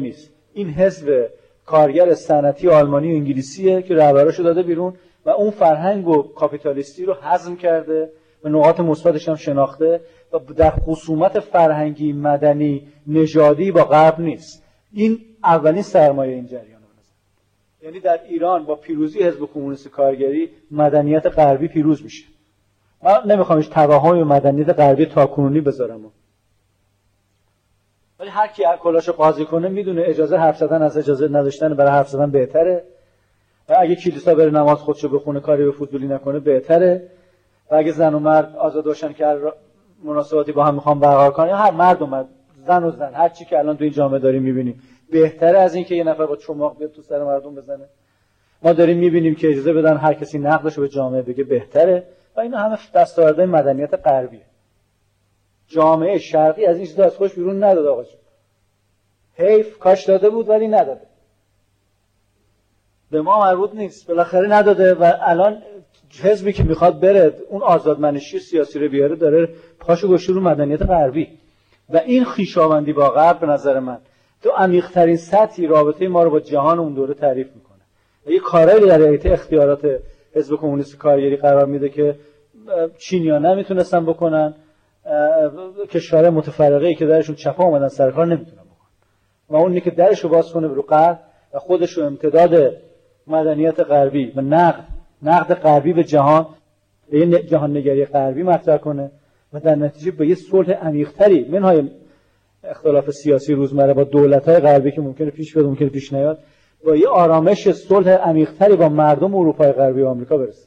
این حزب کارگر صنعتی آلمانی و انگلیسیه که رهبراشو داده بیرون و اون فرهنگ و کاپیتالیستی رو هضم کرده و نقاط مثبتش هم شناخته و در خصومت فرهنگی، مدنی، نژادی با غرب نیست. این اولین سرمایه این جریان. یعنی در ایران با پیروزی حزب کمونیست کارگری مدنیت غربی پیروز میشه. من نمیخوام هیچ توهمی به مدنیت غربی تاکنونی بذارم، ولی هر کی کلاشو قاضی کنه میدونه اجازه حرف زدن از اجازه نداشتن برای حرف زدن بهتره و اگه کلیسا بره نماز خودشو بخونه کاری به فضولی نکنه بهتره و اگه زن و مرد آزاد باشن که مناسباتی با هم میخوام برقرار کنن، هر مرد و مرد، زن و زن، هر چی که الان تو این جامعه داریم میبینیم بهتره از این که یه نفر با چماق بیاد تو سر مردم بزنه. ما داریم میبینیم که اجازه بدن هر کسی نقدشو به جامعه بگه بهتره و اینا همه دستاوردهای مدنیت غربیه. جامعه شرقی از این چیزا از خودش بیرون نداد آقا جون. حیف، کاش داده بود ولی نداده. به ما مربوط نیست، بالاخره نداده و الان حزبی که میخواد بره اون آزادمنشی سیاسی رو بیاره داره پاشو گذاشته رو مدنیت غربی و این خویشاوندی با غرب به نظر من تو عمیق‌ترین سطحی رابطه ما رو با جهان اون دوره تعریف میکنه و یه کارایی در حیات اختیارات حزب کمونیست کارگری قرار میده که چینی‌ها نمیتونستن بکنن، کشورهای متفرقه‌ای که درشون چپا اومدن سر کار نمیتونن بکنن و اونی که درشو باز کنه رو غرب و خودش رو امتداد مدنیت غربی و نقد نقد غربی به جهان، به یه جهان نگری غربی مطرح کنه و در نتیجه به یه صلح عمیق‌تری منهای اختلاف سیاسی روزمره با دولت‌های غربی که ممکنه پیش بیاد ممکنه پیش نیاد، با یه آرامش صلح عمیق‌تری با مردم اروپای غربی و آمریکا برسه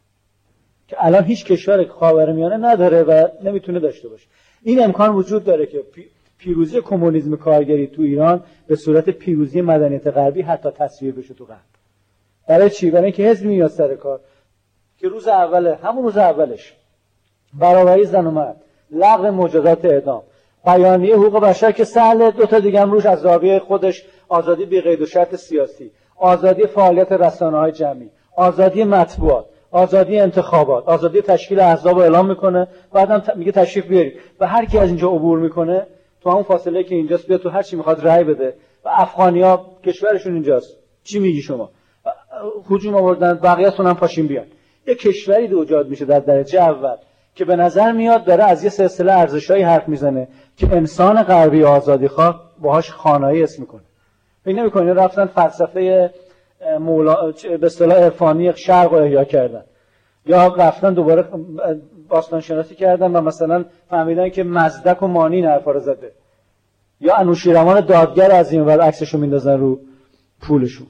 که الان هیچ کشور خاورمیانه نداره و نمیتونه داشته باشه. این امکان وجود داره که پیروزی کمونیسم کارگری تو ایران به صورت پیروزی مدنیت غربی حتی تصویر بشه تو غرب. برای چی؟ برای اینکه حزب میاد سر کار که روز اول همون روز اولش برابری زن و مرد، لغو مجازات اعدام، بیانیه حقوق بشر که سهل، دو تا دیگه هم روش از زاویه خودش آزادی بی قید و شرط سیاسی، آزادی فعالیت رسانه‌های جمعی، آزادی مطبوعات، آزادی انتخابات، آزادی تشکیل احزاب اعلام میکنه، بعدم میگه تشریف بیارید و هر کی از اینجا عبور میکنه تو همون فاصله که اینجاست بیاد تو هر چی میخواد رأی بده و افغانی‌ها کشورشون اینجاست. چی میگی شما؟ هجوم آوردن بقیه‌تون هم پاشین بیان. یه کشوری ایجاد میشه در درجه اول که به نظر میاد داره از یه سلسله ارزش‌هایی حرف میزنه که انسان غربی آزادیخواه باهاش خانایی اسم میکنه. فکر نمی‌کنید رفتن فلسفه مولا به اصطلاح عرفانی شرق رو احیا کردن یا رفتن دوباره باستان شناسی کردن و مثلا فهمیدن که مزدک و مانی این حرفا رو زده یا انوشیروان دادگر از این ور عکسشو میندازن رو پولشون.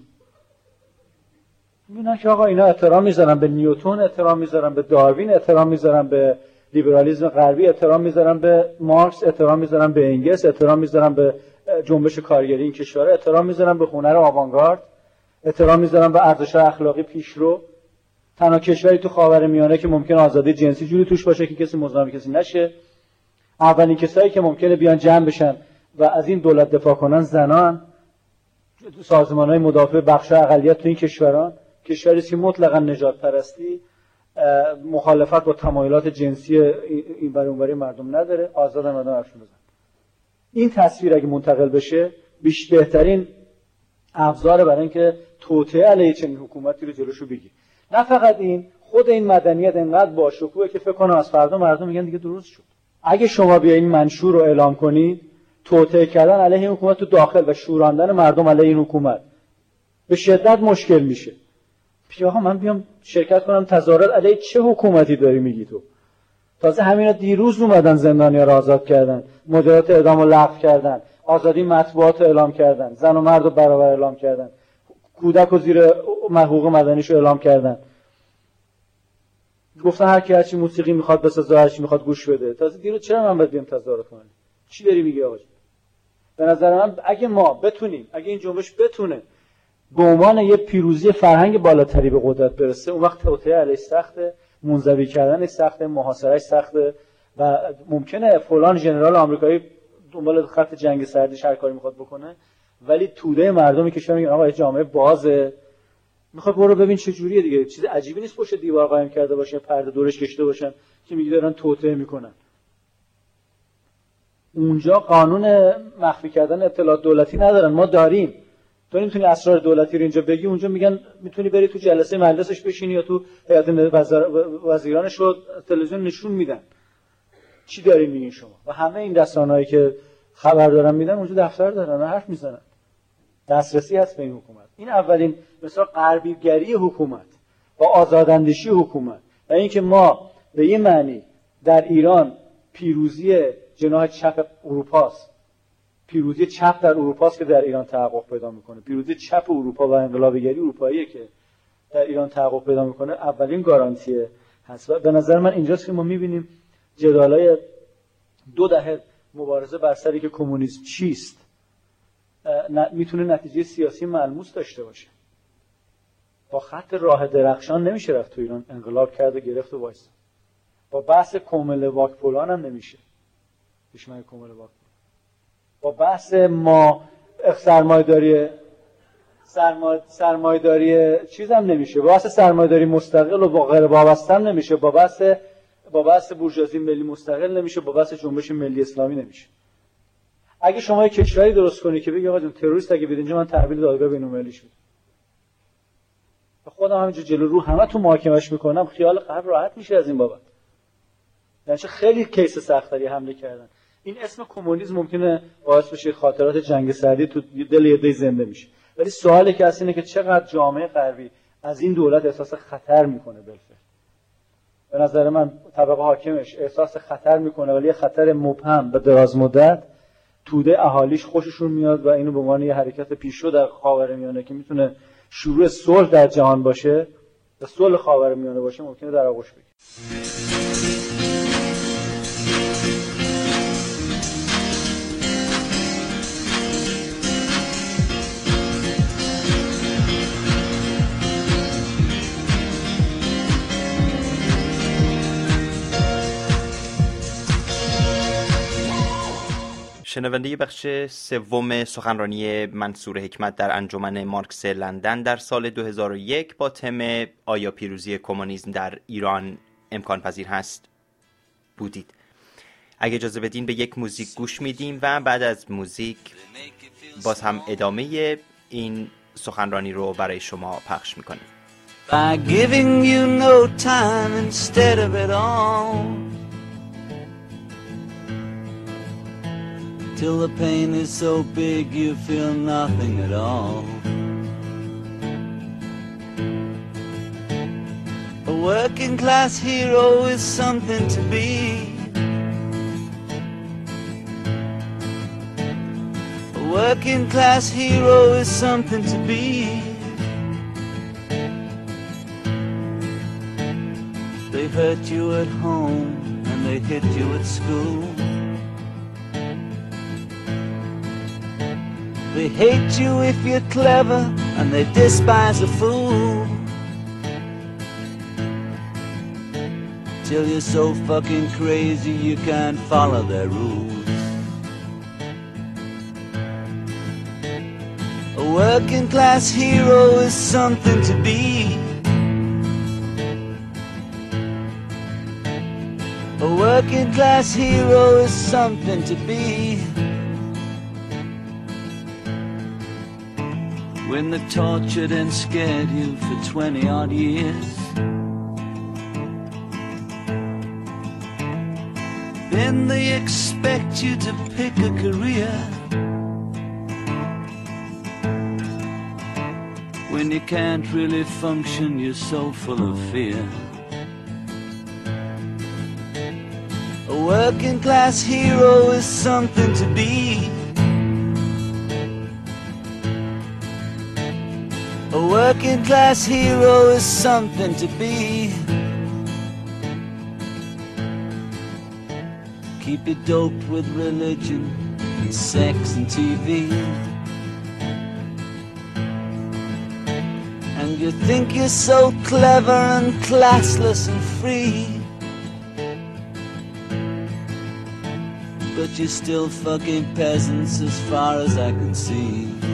میبینن که آقا اینا احترام میذارن به نیوتن، احترام میذارن به داروین، احترام میذارن به لیبرالیسم غربی، احترام میذارن به مارکس، احترام میذارن به انگلس، احترام میذارن به جنبش کارگری این کشور، احترام میذارن به هنر آوانگارد، احترام میذارن به ارزش اخلاقی پیشرو. تنها کشوری تو خاورمیانه که ممکن آزادی جنسی جوری توش باشه که کسی مزاحم کسی نشه. اولین کسایی که ممکنه بیان جمع بشن و از این دولت دفاع کنن زنان، سازمان‌های مدافع بخش اقلیت تو این کشوران، کشوری که مطلقاً نژاد پرستی، مخالفت با تمایلات جنسی این ور اون ور مردم نداره، آزاد مردم حرفشون بزنن. این تصویر اگه منتقل بشه بیش بهترین ابزار برای اینکه توطئه علیه چنین حکومتی رو جلوشو بگیره. نه فقط این، خود این مدنیت انقدر با شکوهه که فکر کنم از فردا مردم میگن دیگه درست شد. اگه شما بیا این منشور رو اعلام کنید، توطئه کردن علیه این حکومت تو داخل و شوراندن مردم علیه این حکومت به شدت مشکل میشه. پیاها من بیام شرکت کنم تظاهرات علیه چه حکومتی داری میگی تو؟ تازه همینا دیروز اومدن زندانیا رو آزاد کردن، مجازات اعدام رو لغو کردن، آزادی مطبوعات رو اعلام کردن، زن و مرد رو برابر اعلام کردن، کودک رو زیر حقوق مدنیش رو اعلام کردن. گفتن هر کی هر چی موسیقی میخواد بسازه، هر چی میخواد گوش بده. تازه دیروز چرا من باید بیام تظاهرات کنم؟ چی داری میگی آقا؟ به نظر من اگه ما بتونیم، اگه این جنبش بتونه به عنوان یه پیروزی فرهنگ بالاتری به قدرت برسه، اون وقت توطئه علیه سخته، منزوی کردنش سخته، محاصرهش سخته و ممکنه فلان ژنرال آمریکایی دنبال خط جنگ سردی هر کاری میخواد بکنه، ولی توده مردمی که شما میگن آقا جامعه بازه، میخواد برو ببین چه جوریه دیگه. چیز عجیبی نیست پشت دیوار قایم کرده باشه، پرده دورش کشیده باشن که میگی دارن توطئه میکنن. اونجا قانون مخفی کردن اطلاعات دولتی ندارن، ما داریم. تو نمیتونی اسرار دولتی رو اینجا بگی، اونجا میگن میتونی بری تو جلسه مجلسش بشینی یا تو هیئت وزیرانش رو تلویزیون نشون میدن. چی دارین میگین شما؟ و همه این رسانه‌هایی که خبر دارن میدن اونجا دفتر دارن و حرف میزنن. دسترسی هست به این حکومت. این اولین مثلا غربیگری حکومت با آزاداندیشی حکومت و اینکه ما به یه معنی در ایران پیروزی جناح چپ اروپاست، پیروزی چپ در اروپاست که در ایران تحقق پیدا میکنه. پیروزی چپ اروپا و انقلابیگری اروپاییه که در ایران تحقق پیدا میکنه. اولین گارانتیه هست و به نظر من اینجاست که ما میبینیم جدالای دو دهه مبارزه بر سری که کمونیسم چیست میتونه نتیجه سیاسی ملموس داشته باشه. با خط راه درخشان نمیشه رفت تو ایران انقلاب کرد و گرفت و وایس. با بحث کومل واکپولان هم نمیشه. دشمن کومل واکپولان. با بحث ما سرمایه‌داری سرمایه سرمایه‌داری چیز هم نمیشه. با بحث سرمایه‌داری مستقل و با غیر وابسته هم نمیشه. با بحث با بحث بورژوازی ملی مستقل نمیشه. با بحث جنبش ملی اسلامی نمیشه. اگه شما یک کشوری درست کنی که بگی آقا جون تروریست اگه بیاد اینجا من تحویل دادگاه بین‌المللی شد. خودم همینجا جلو رو همه تو محاکمه‌اش میکنم، خیال قلب راحت میشه از این بابت. یعنی خیلی کیس سختری حمله کردن. این اسم کمونیسم ممکنه باعث بشه خاطرات جنگ سردی تو دل یه دی زنده میشه. ولی سوالی که هست اینه که چقدر جامعه غربی از این دولت احساس خطر میکنه بالفعل. به نظر من طبقه حاکمش احساس خطر میکنه ولی خطر مبهم و دراز مدت توده اهالیش خوششون میاد و اینو به عنوان یه حرکت پیشرو در خاورمیانه که میتونه شروع صلح در جهان باشه و صلح خاورمیانه باشه ممکنه در آغوش بگیره. شنونده بخش سوم سخنرانی منصور حکمت در انجمن مارکس لندن در سال دو هزار و یک با تم آیا پیروزی کمونیسم در ایران امکان پذیر هست بودید. اگه اجازه بدین به یک موزیک گوش میدیم و بعد از موزیک باز هم ادامه این سخنرانی رو برای شما پخش میکنیم. By giving you no time instead of it all, till the pain is so big you feel nothing at all. A working class hero is something to be. A working class hero is something to be. They hurt you at home and they hit you at school. They hate you if you're clever and they despise a fool. Till you're so fucking crazy you can't follow their rules. A working class hero is something to be. A working class hero is something to be. When they tortured and scared you for twenty odd years, then they expect you to pick a career. When you can't really function, you're so full of fear. A working class hero is something to be. A working class hero is something to be. Keep it doped with religion and sex and T V. And you think you're so clever and classless and free, but you're still fucking peasants as far as I can see.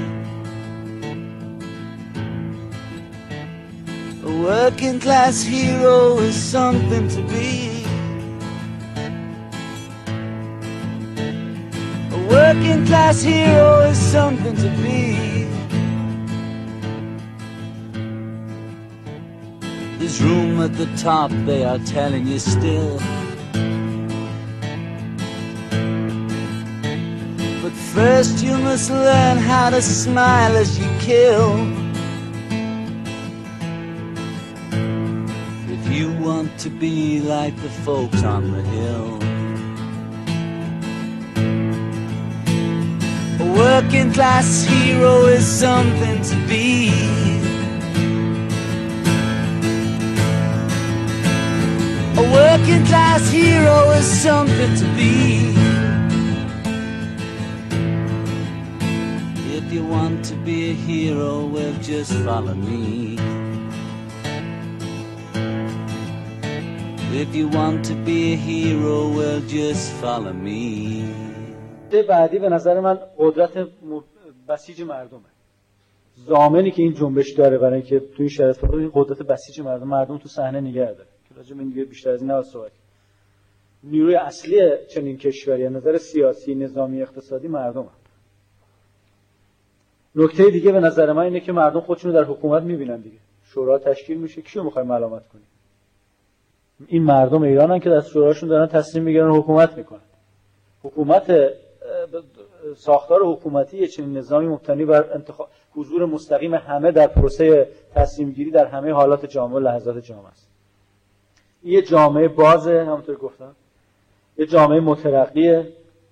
A working class hero is something to be. A working class hero is something to be. There's room at the top, they are telling you still. But first you must learn how to smile as you kill. If you want to be like the folks on the hill. A working class hero is something to be. A working class hero is something to be. If you want to be a hero, well, just follow me. If you want to be a hero, well, just follow me. بعدی به نظر من قدرت بسیج مردمه. ضامنی که این جنبش داره برای اینکه تو این شرایط این قدرت بسیج مردم مردم تو صحنه نگه داره. که راجع به این دیگه بیشتر از این نباید صحبت. نیروی اصلی چنین کشوری از نظر سیاسی، نظامی، اقتصادی مردمه. نکته دیگه به نظر من اینه که مردم خودشونو در حکومت میبینن دیگه. شورا تشکیل میشه، کیو میخوای ملامت کنی؟ این مردم ایرانن که در شوراشون دارن تصمیم میگیرن و حکومت میکنن. حکومت ساختار حکومتی یه چنین نظامی مبتنی بر انتخاب حضور مستقیم همه در پروسه تصمیم گیری در همه حالات جامعه و لحظات جامعه است. یه جامعه بازه، همونطور گفتم، یه جامعه مترقیه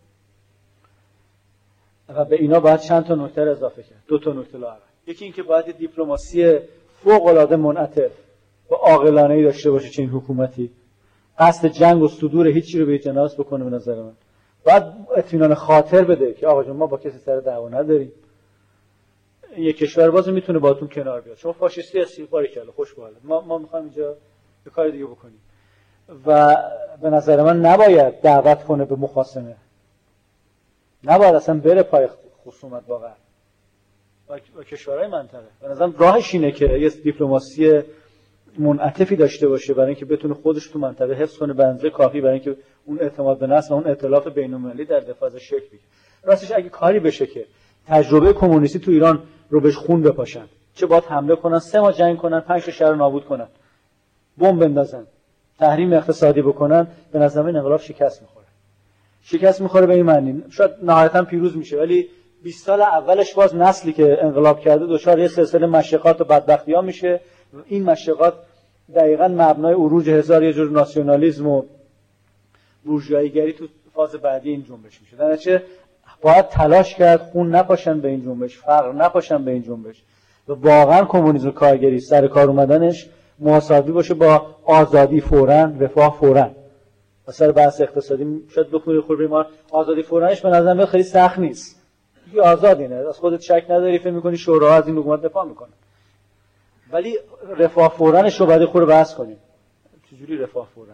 و به اینا باید چند تا نکته اضافه کرد. دو تا نکته لااقل. یکی این که باید دیپلماسی فوق‌العاده منعطف و عاقلانه‌ای داشته باشه چنین حکومتی. قصد جنگ و صدور هیچی رو به اجتناس بکنه به نظر من. باید اطمینان خاطر بده که آقا جون ما با کسی سر دعوا نداریم. یک کشور باز میتونه باهاتون کنار بیاد. شما فاشیستی هستی، باریکلا، خوش به حالت. ما ما می‌خوایم اینجا یه کار دیگه بکنیم. و به نظر من نباید دعوت کنه به مخاصمه. نباید اصلا بره پای خصومت با غرب. با کشورهای منطقه. به نظرم راهش اینه که یه دیپلماسی منعطفی داشته باشه برای اینکه بتونه خودش تو منطقه حفظ کنه به اندازه کافی برای اینکه اون اعتماد به نفس و اون ائتلاف بین‌المللی در دفاع ازش شکل بگیره. راستش اگه کاری بشه که تجربه کمونیستی تو ایران رو بهش خون بپاشن، چه باید حمله کنن، سه ماه جنگ کنن، پنج تا شهر رو نابود کنن، بمب بندازن، تحریم اقتصادی بکنن، به نظر من انقلاب شکست میخوره. شکست میخوره به این معنی شاید نهایتاً پیروز میشه، ولی بیست سال اولش باز نسلی که انقلاب کرده دچار یه سلسله مشقات و بدبختی‌ها میشه. این مشقات دقیقاً مبنای عروج هزار یه جور ناسیونالیسم و بورژوایی‌گری تو فاز بعدی این جنبش میشه. در نتیجه باید تلاش کرد خون نپاشن به این جنبش، فقر نپاشن به این جنبش و واقعاً کمونیسم کارگری سر کار اومدنش محاسبی باشه با آزادی فوراً، رفاه فوراً. مثلا بحث اقتصادی شاید بخونی خورده ما آزادی فوراًش به نظر من خیلی سخت نیست. دیگه آزادی نه، از خودت شک نداری، فکر می‌کنی شورا از این حکومت دفاع میکنه. ولی رفاه فوراًش رو بعد خود بحث کنیم. چجوری رفاه فوراً؟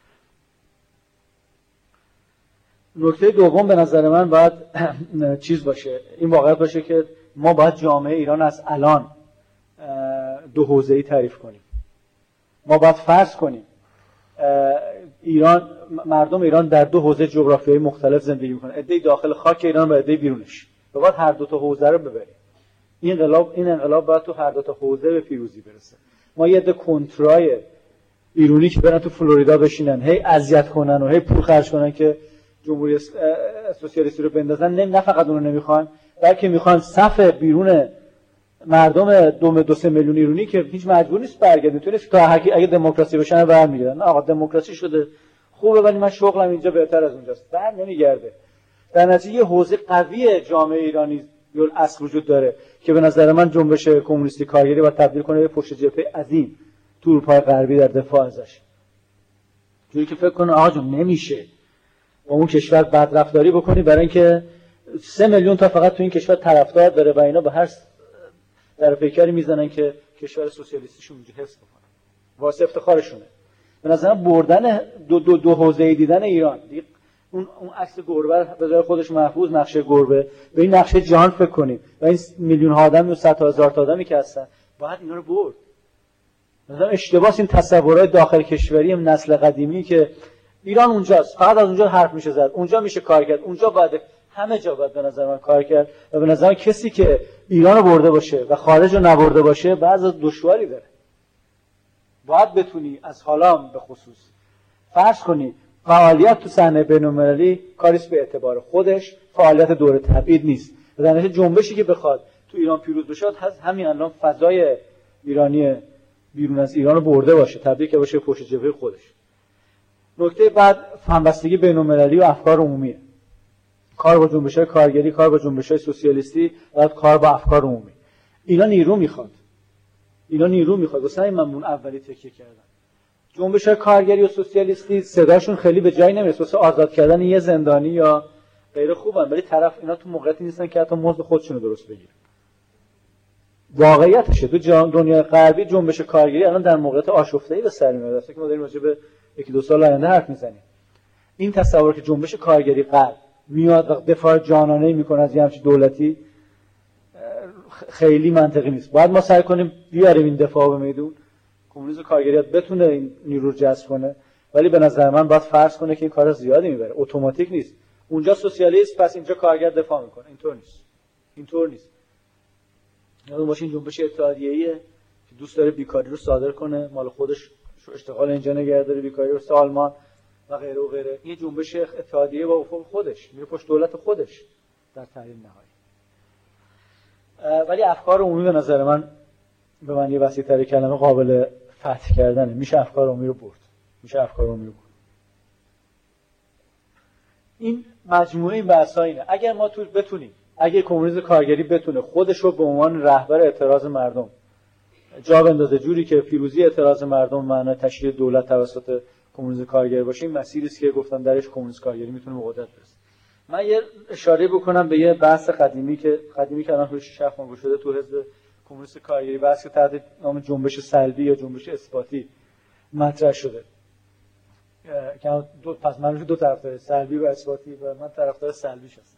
نکته دوم به نظر من باید چیز باشه، این واقعیت باشه که ما باید جامعه ایران از الان دو حوزه‌ای تعریف کنیم. ما باید فرض کنیم ایران، مردم ایران در دو حوزه جغرافیایی مختلف زندگی میکنن، عده‌ای داخل خاک ایران و عده‌ای بیرونش. و باید هر دو تا حوزه رو ببریم. این انقلاب این انقلاب باید تو هر دو تا حوزه به پیروزی برسه. ما یه عده کنترای ایرانی که برن تو فلوریدا بشینن، هی اذیت کنن و هی پول خرج کنن که جمهوری سوسیالیستی رو بندازن، نه فقط اون رو نمیخوان، بلکه میخوان صف بیرون مردم دو دو سه میلیون ایرانی که هیچ مجبور نیست برگردن، تو نیست تا اگه دموکراسی بشن برمیگردن. آقا دموکراسی شده خوبه ولی من شغلم اینجا بهتر از اونجاست، بر نمیگرده. در نتیجه یه حوزه قوی جامعه ایرانی یول اصل وجود داره که به نظر من جنبش کمونیستی کارگری باید تبدیل کنه به پشت جبهه عظیم تو اروپای غربی در دفاع ازش. جوری که فکر کنه آقا جون نمیشه با اون کشور بدرفتاری بکنی برای اینکه سه میلیون تا فقط تو این کشور طرفدار داره و اینا به هر در پیکری میزنن که کشور سوسیالیستیشون اونجا حفظ بکنن. واسه افتخارشونه. به نظر من بردن دو دو دو حوزه دیدن ایران، دیگه اون اون عکس گربه به جای خودش محفوظ نقشه گربه، به این نقشه جهان فکر کنیم و این میلیون ها آدم و صد هزار تا آدمی که هستن باید اینا رو برد. مثلا اشتباس این تصورات داخل کشوری نسل قدیمی که ایران اونجاست، فقط از اونجا حرف میشه زد، اونجا میشه کار کرد، اونجا باید همه جا باید به نظر من کار کرد و به نظر من کسی که ایرانو برده باشه و خارج رو نبرده باشه بعضی دشواری داره. باید بتونی از حالا به خصوص فرض کنی فعالیت تو صحنه بین‌المللی کاریست به اعتبار خودش، فعالیت دوره تبعید نیست. در نتیجه جنبشی که بخواد تو ایران پیروز بشه هست همین الان فضای ایرانی بیرون از ایران رو برده باشه، تبدیل که باشه پشت جبهه خودش. نکته بعد همبستگی بین‌المللی و افکار عمومیه. کار با جنبش‌های کارگری، کار با جنبش‌های سوسیالیستی، بعد کار با افکار عمومی. اینا نیرو میخواد. اینا نیرو میخواد. واسه همین من اون اولی تکیه کردم. جنبش‌های کارگری و سوسیالیستی صداشون خیلی به جایی نمیرسه. واسه آزاد کردن یه زندانی یا غیر خوبن، ولی طرف اینا تو موقعیتی نیستن که حتی مزد خودشونو درست بگیرن. واقعیتشه تو دنیای غربی جنبش کارگری الان در موقعیت آشفته‌ای به سر میاد. واسه که ما داریم راجع به یکی دو سال آینده حرف میزنیم. این تصور که جنبش کارگری غرب میاد و دفاع جانانه‌ای میکنه از یه همچین دولتی خیلی منطقی نیست. باید ما سعی کنیم بیاریم این دفاع به میدون، کمونیسم کارگریات بتونه این نیرو رو جذب کنه، ولی به نظر من باید فرض کنه که این کار زیادی میبره، اتوماتیک نیست. اونجا سوسیالیست پس اینجا کارگر دفاع میکنه. اینطور نیست. اینطور نیست. یادتون باشه این جنبش اتحادیه‌ایه که دوست داره بیکاری رو صادر کنه، مال خودش اشتغال اینجا نگه داره، بیکاری رو تو آلمان و غیره و غیره. این جنبش اتحادیه با افق خودش میره پشت دولت خودش در تحلیل نهایی. ولی افکار عمومی به نظر من به من یه وسیع‌تر کلمه قابل فتح کردنه. میشه افکار عمومی رو برد. میشه افکار عمومی رو برد. این مجموعه این بحث‌ها اینه. اگر ما تو بتونیم، اگه کمونیسم کارگری بتونه خودش رو به عنوان رهبر اعتراض مردم جا بندازه جوری که پیروزی اعتراض مردم معنی تشکیل دولت توسط کمونیسم کارگری باشه، این مسیری است که گفتم درش کمونیسم کارگری میتونه به قدرت برسه. من یه اشاره بکنم به یه بحث قدیمی که قدیمی که الان روش شرح مانگو شده تو حزب کمونیست کارگری، بحث که تحت نام جنبش سلبی یا جنبش اثباتی مطرح شده. که دو پس من دو طرفدار سلبی و اثباتی و من طرفدار سلبیش هستم.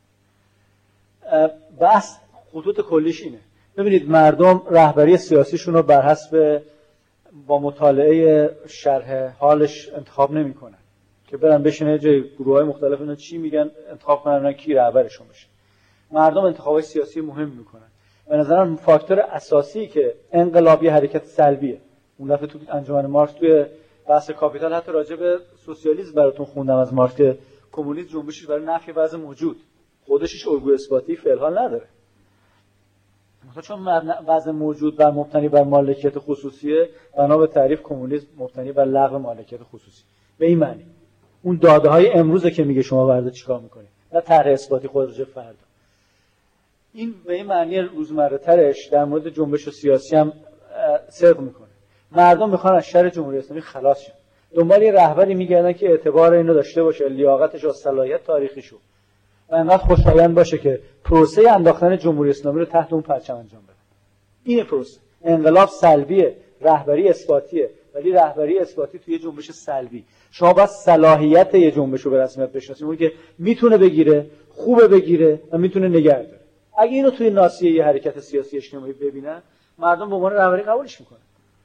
بحث خطوط کلیش اینه. ببینید مردم رهبری سیاسیشون رو بر حسب با مطالعه شرح حالش انتخاب نمی‌کنن که برن بشینه جای گروه‌های مختلف اینا چی میگن انتخاب کنن کی رهبرشون بشه. مردم انتخابات سیاسی مهم میکنن. به نظرم فاکتور اساسی که انقلابی حرکت سلبیه. اون دفعه تو انجمن مارکس توی بحث کاپیتال حتی راجع به سوسیالیسم براتون خوندم از مارکس که کمونیسم جنبشش برای نفی وضع موجود، خودشش الگوی اثباتی فعلا نداره. مثلا چون وضع موجود بر مبتنی بر مالکیت خصوصیه، بنا به تعریف کمونیسم مبتنی بر لغو مالکیت خصوصی. به این معنی اون داده های امروزه که میگه شما برده چیکار میکنید، نه طرح اثباتی خود رو فردا. این به این معنی روزمره ترش در مورد جنبش سیاسی هم صدق میکنه. مردم میخوان از شر جمهوری اسلامی خلاص شن، دنبال یه رهبری میگردن که اعتبار اینو داشته باشه، لیاقتش و صلاحیت تاریخیشو و انقدر خوشایند باشه که پروسه انداختن جمهوری اسلامی رو تحت اون پرچم انجام بده. این پروسه انقلاب سلبیه، رهبری اثباتیه، ولی رهبری اثباتی توی جنبش سلبی. شما باید صلاحیت یه جنبش رو به رسمیت بشناسید، اون که میتونه بگیره، خوبه بگیره و میتونه نگه داره. اگه اینو توی ناصیه یه حرکت سیاسی اجتماعی ببینن، مردم به عنوان رهبری قبولش میکنن.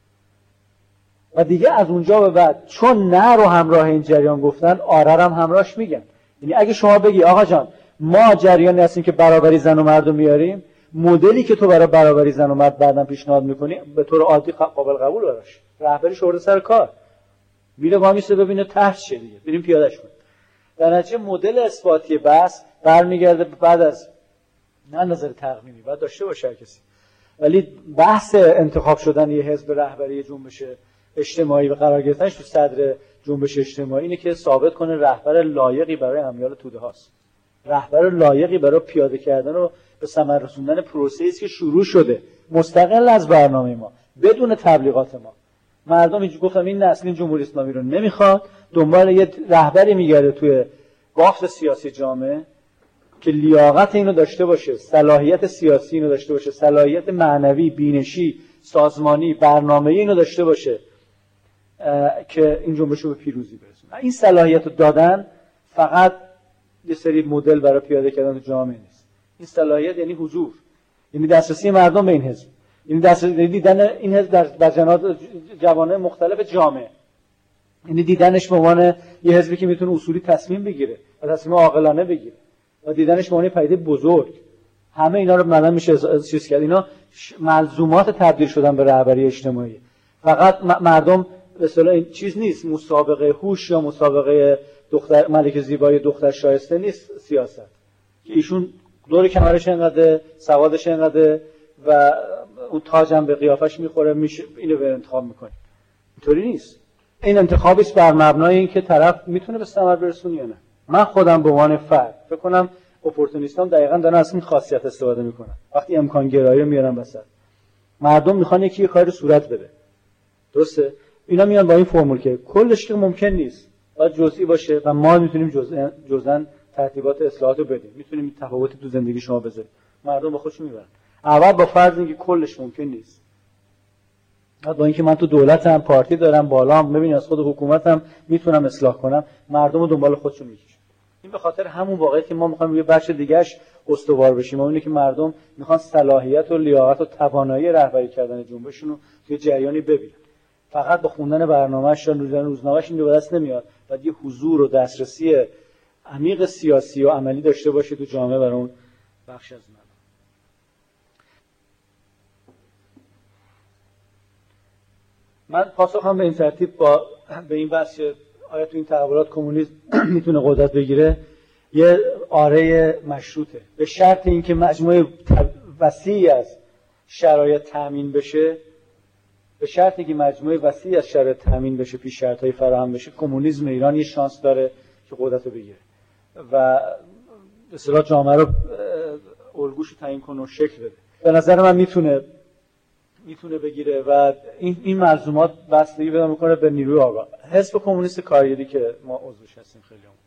و دیگه از اونجا به بعد چون نه رو همراه این جریان گفتن، آره هم همراهش میگن. یعنی اگه شما بگی آقا جان ما جریانی هستیم که برابری زن و مرد رو میاریم، مدلی که تو برای برابری زن و مرد بعداً پیشنهاد میکنی به طور عادی قابل قبول براش، رهبریش آورده سر کار، میره وامیسته ببینه ته چیه دیگه، بریم پیادهش کنیم. در نتیجه مدل اثباتی بحث برمیگرده بعد از نه نظر تقویمی بعد داشته باشه هر کسی، ولی بحث انتخاب شدن یه حزب رهبری جنبش اجتماعی و قرار گرفتنش تو صدر جنبش اجتماعی اینه که ثابت کنه رهبر لایقی برای امیال توده هاست، رهبر لایقی برای پیاده کردن و به ثمر رسوندن پروسه‌ای که شروع شده مستقل از برنامه ما، بدون تبلیغات ما. مردم اینجوری گفتم این نسل این جمهوری اسلامی رو نمیخواد، دنبال یه رهبری میگرده توی بافت سیاسی جامعه که لیاقت اینو داشته باشه، صلاحیت سیاسی اینو داشته باشه، صلاحیت معنوی، بینشی، سازمانی، برنامه‌ای اینو داشته باشه که این جنبش رو به پیروزی برسونه. این صلاحیت رو دادن فقط یه سری مدل برای پیاده کردن تو جامعه نیست. این صلاحیت یعنی حضور، یعنی دسترسی مردم به این حزب، یعنی دسترسی دیدن این حزب در بجنات جوانه مختلف جامعه، یعنی دیدنش به عنوان یه حزبی که میتونه اصولی تصمیم بگیره و تصمیم عاقلانه بگیره و دیدنش به عنوان پدیده بزرگ. همه اینا رو معلوم میشه چیز کرد. اینا ملزومات تبدیل شدن به رهبری اجتماعی. فقط مردم به اصطلاح این چیز نیست، مسابقه هوش یا مسابقه دختر ملکه زیبایی دختر شایسته نیست سیاست که ایشون دور کمرش اینقدر، سوادش اینقدر و اون تاج هم به قیافش میخوره، میشه اینو به انتخاب میکنه. اینطوری نیست. این انتخابی است بر مبنای اینکه طرف میتونه به ثمر برسونه یا نه. من خودم به عنوان فرد فکر کنم اپورتونیستام دقیقاً دارن از این خاصیت استفاده میکنن. وقتی امکان گرایی رو میارن وسط، مردم میخوان یکی یه کاری صورت بده، درسته؟ اینا میان با این فرمول که کلش که ممکن نیست، باید جزئی باشه و ما میتونیم جزء جزءاً ترتیبات اصلاحات رو بدیم، میتونیم تفاوتی تو زندگی شما بذاریم. مردم با خودشون میبرن. اول با فرض اینکه کلش ممکن نیست، بعد با اینکه من تو دولتم، پارتی دارم، بالام، ببین از خود حکومتم میتونم اصلاح کنم، مردم رو دنبال خودشون میکشن. این به خاطر همون واقعیت که ما میخوایم یه بخش دیگه‌اش استوار بشیم، اون اینه که مردم میخوان صلاحیت و لیاقت و توانایی رهبری کردن جنبششون رو توی جریانی ببینن. فقط با خوندن برنامه‌اش یا روزنامه‌اش این به دست نمیاد، باید یه حضور و دسترسی عمیق سیاسی و عملی داشته باشه تو جامعه برای اون بخش از مردم. من پاسخم به این ترتیب با به این بحث آیا تو این تحولات کمونیسم میتونه قدرت بگیره، یه آره مشروطه، به شرط اینکه مجموعه وسیعی از شرایط تامین بشه، به شرطی که مجموعه وسیعی از شرایط تامین بشه، پیش شرط‌های فراهم بشه، کمونیسم ایران یه شانس داره که قدرت رو بگیره و به اصطلاح جامعه رو الگوش رو تعیین کنه و شکل بده. به نظر من میتونه میتونه بگیره و این این ملزومات بستگی پیدا میکنه به نیروی آگاه. حزب کمونیست کارگری که ما عضوش هستیم خیلی هم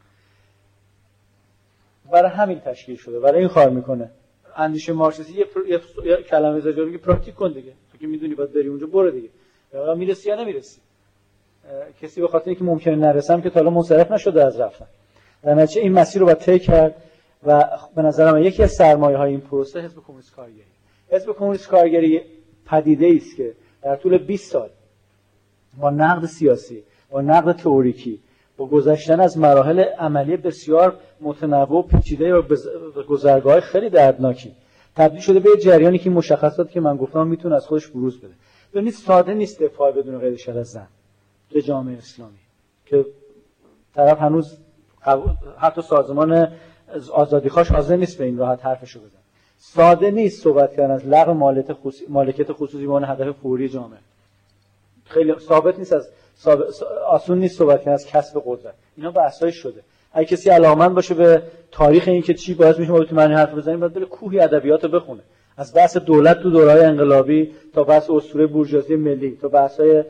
برای همین تشکیل شده، برای این کار میکنه. اندیشه مارکسیستی یه, پر... یه... یه کلمه زجر میگه پراکتیک کن دیگه، تو که میدونی باید بری اونجا برو دیگه، یا میرسی یا نمیرسی. کسی به خاطر اینکه ممکنه نرسم که تا الان منصرف نشده از رفتن، در نتیجه این مسیر رو باید طی کرد و به نظر من یکی از سرمایه‌های این پروسه حزب کمونیست کارگری. حزب کمونیست کارگری پدیده‌ای است که در طول بیست سال با نقد سیاسی، با نقد تئوریکی، با گذشتن از مراحل عملی بسیار متنوع و پیچیده و گذرگاه‌های خیلی دردناکی تبدیل شده به جریانی که مشخصاتی که من گفتم میتونه از خودش بروز بده. ببینید ساده نیست دفاع بدون قید شرط از زن به جامعه اسلامی که طرف هنوز حتی سازمان آزادیخواش حاضر نیست به این راحت حرفشو بزنه. ساده نیست صحبت کردن از لغو مالکیت خصوصی مالکیت خصوصی به عنوان هدف فوری جامعه. خیلی ثابت نیست، از ثابت... آسون نیست صحبت کردن از کسب قدرت. اینا بحثای شده. اگه کسی علاقه‌مند باشه به تاریخ این که چی باعث میشه ما بتونیم این حرف بزنیم، باید بره کوهی ادبیات رو بخونه. از بحث دولت تو دوره‌های انقلابی تا بحث اسطوره بورژوازی ملی، تا بحث‌های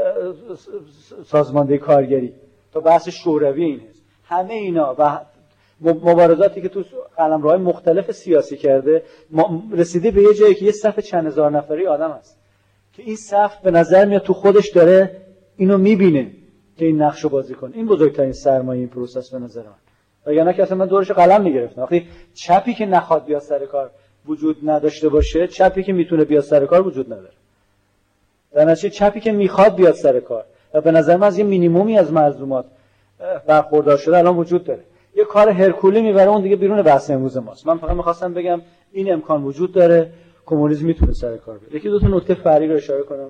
سازماندهی کارگری، تا بحث شوروی این هست. همه اینا و مبارزاتی که تو قلمروهای مختلف سیاسی کرده رسیده به یه جایی که یه صف چند هزار نفری آدم هست که این صف به نظر میاد تو خودش داره اینو میبینه که این نقشو بازی کنه. این بزرگترین سرمایه این پروسس به نظر من. وگرنه که اصلا من دورش قلم میگرفتم. وقتی چپی که نخواد بیاد سر کار وجود نداشته باشه، چپی که میتونه بیاد سر کار وجود نداره. در نتیجه چپی که میخواد بیاد سر کار و به نظر من از یه مینیمومی از ملزومات برخوردار شده الان وجود داره. یه کار هرکولی میبره، اون دیگه بیرون بحث امروز ماست. من فقط میخواستم بگم این امکان وجود داره، کمونیسم میتونه سر کار بیاد. یکی دو تا نکته فرعی رو اشاره کنم.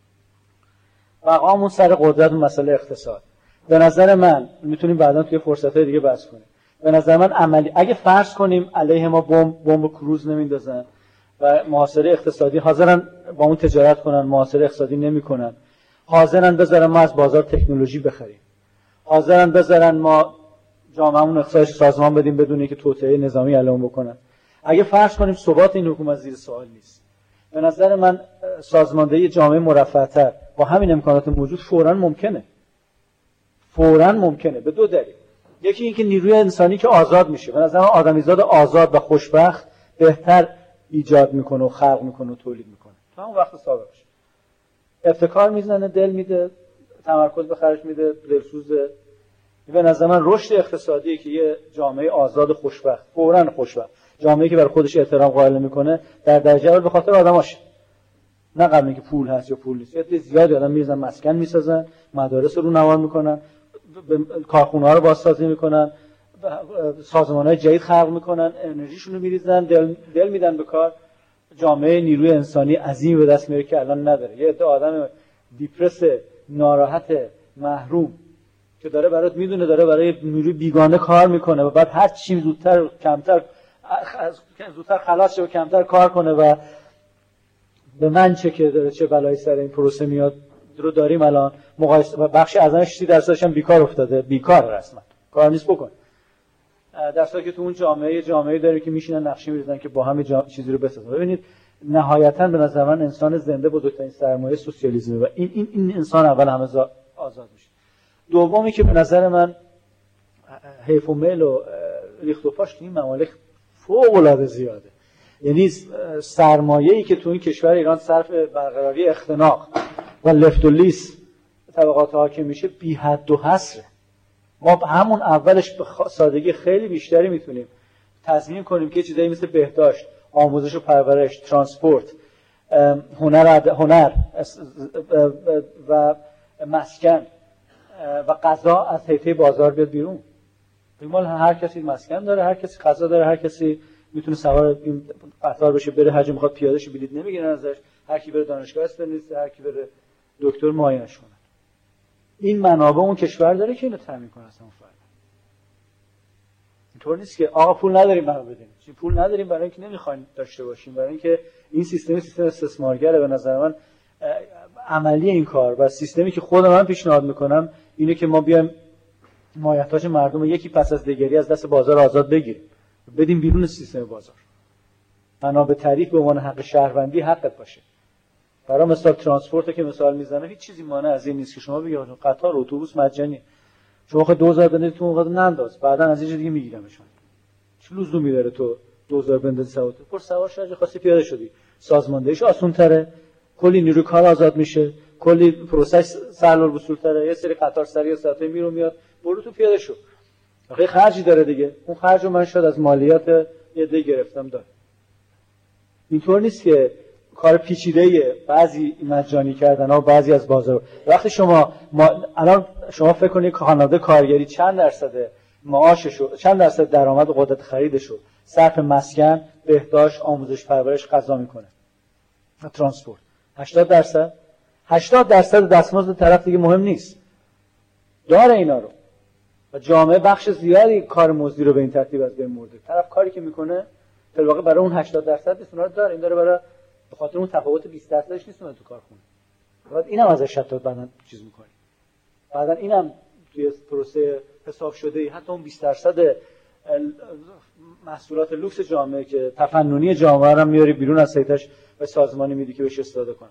بقامون سر قدرت و مسئله اقتصاد. به نظر من میتونیم بعدا توی فرصت‌های دیگه بحث کنیم. به نظر من عملی اگه فرض کنیم علیه ما بمب بمب کروز نمیندازن و محاصره اقتصادی حاضرن با اون تجارت کنن، محاصره اقتصادی نمیکنن، حاضرن بذارن ما از بازار تکنولوژی بخریم، حاضرن بذارن ما جامعهمون اقتصادش سازمان بدیم بدون اینکه توطئه نظامی اعلام بکنن. اگه فرض کنیم ثبات این حکومت زیر سوال نیست، به نظر من سازماندهی جامعه مرفه‌تر با همین امکانات موجود فوراً ممکنه. فوراً ممکنه به دو دلیل. یکی اینکه نیروی انسانی که آزاد میشه، به نظر من آدمیزاد آزاد و خوشبخت بهتر ایجاد میکنه و خلق میکنه و تولید میکنه. تا اون وقت ثابت بشه. ابتکار میزنه، دل میده، تمرکز به خرج میده، دلسوزه. به نظر من رشد اقتصادی که یه جامعه آزاد و خوشبخت، فوراً خوشبخت، جامعه‌ای که برای خودش احترام قائل میکنه در درجه اول به خاطر آدماش، نه قبل اینکه پول هست یا پول نیست. یه زیادی آدم میرزن مسکن میسازن، مدارس رو نوار میکنن، کارخونه‌ها رو بازسازی میکنن، سازمان‌های جدید خلق میکنن، انرژیشون رو میریزن، دل, دل میدن به کار. جامعه نیروی انسانی عظیمی به دست میاره که الان نداره. یه عده آدم دیپرس، ناراحت، محروم که داره برات میدونه داره برای نیروی بیگانه کار میکنه و بعد هر چی زودتر کمتر زودتر خلاص شه و کمتر کار کنه و به من چه که داره چه بلایی سر این پروسه میاد رو داریم الان مقایسه و بخشی از سی درصدش هم بیکار افتاده، بیکار رسما کار نیست بکن. در صورتی که تو اون جامعه جامعه داره که میشینن نقشه می‌ریزن که با هم جا... چیزی رو بسازن. ببینید نهایتاً به نظر من انسان زنده بزرگترین سرمایه سوسیالیسمه و این این این انسان اول همه زا... آزاد میشه. دومی که به نظر من حیف و میل و ریخت و پاش این ممالک فوق‌العاده زیاده. یعنی سرمایه‌ای که تو این کشور ایران صرف برقراری اختناق و لفت و لیس طبقات حاکم میشه بی حد و حصره. ما همون اولش به سادگی خیلی بیشتری میتونیم تضمین کنیم که چیزایی مثل بهداشت، آموزش و پرورش، ترانسپورت، هنر هنر و مسکن و غذا از حیطه بازار بیاد بیرون. مال هر کسی مسکن داره، هر کسی غذا داره، هر کسی میتونه سوار این قطار بشه بره هر جا میخواد پیاده شه، بلیط نمیگیرن ازش، هر کی بره دانشگاه است بنویسه، هر کی بره دکتر معاینش کنه. این منابع اون کشور داره که اینو تامین کنه اصلا فرد. اینطور نیست که آقا پول نداریم برای بدیم. چی پول نداریم برای اینکه نمیخوایم داشته باشیم، برای اینکه این سیستم سیستم استثمارگره. به نظر من عملی این کار و سیستمی که خود من پیشنهاد میکنم اینه که ما بیایم مایحتاج مردم یکی پس از دیگری از دست بازار آزاد بگیریم، بدیم بیرون سیستم بازار. بنا به تعریف به عنوان حق شهروندی حقت باشه. برای مثال ترانسپورت که مثال میزنه هیچ چیزی مانع از این نیست که شما بگید قطار اتوبوس مجانی شما خود دو هزار بندازید تو اون ننداز، بعداً از یه جای دیگه میگیرمشون. چه لزومی داره تو دو هزار بندازی سوار پر سوار شدی خاصی پیاده شدی، سازماندهیش آسان‌تره، کلی نیروی کار آزاد میشه، کلی پروسس سهل الوصول‌تره، یه سری قطار سریع ساعته میرو میاد، برو تو پیاده شو. آخه خرجی داره دیگه، اون خرجو من شاید از مالیات یه دی گرفتم داره. اینطور نیست که کار پیچیده‌ایه بعضی مجانی کردن ها و بعضی از بازار. وقتی شما ما الان شما فکر کنید خانواده کارگری چند درصد معاششو، چند درصد درآمد و قدرت خریدشو صرف مسکن، بهداشت، آموزش پرورش، غذا میکنه و ترانسپورت. هشتاد درصد هشتاد درصد دستمزد طرف دیگه مهم نیست، داره اینا رو و جامعه بخش زیادی کار مزدی رو به این ترتیب از بین برده. طرف کاری که میکنه در واقع برای اون هشتاد درصد نیست، اونها رو داره، این داره برای به خاطر اون تفاوت بیست درصدش نیست اون تو کارخونه. بعد اینم ازش حتی بعدن چیز می‌کنی. بعدن اینم توی پروسه حساب شده ای حتی اون بیست درصد محصولات لوکس جامعه که تفننی جامعه رو میاری بیرون از سایتش و سازمانی میدی که بهش استفاده کنه.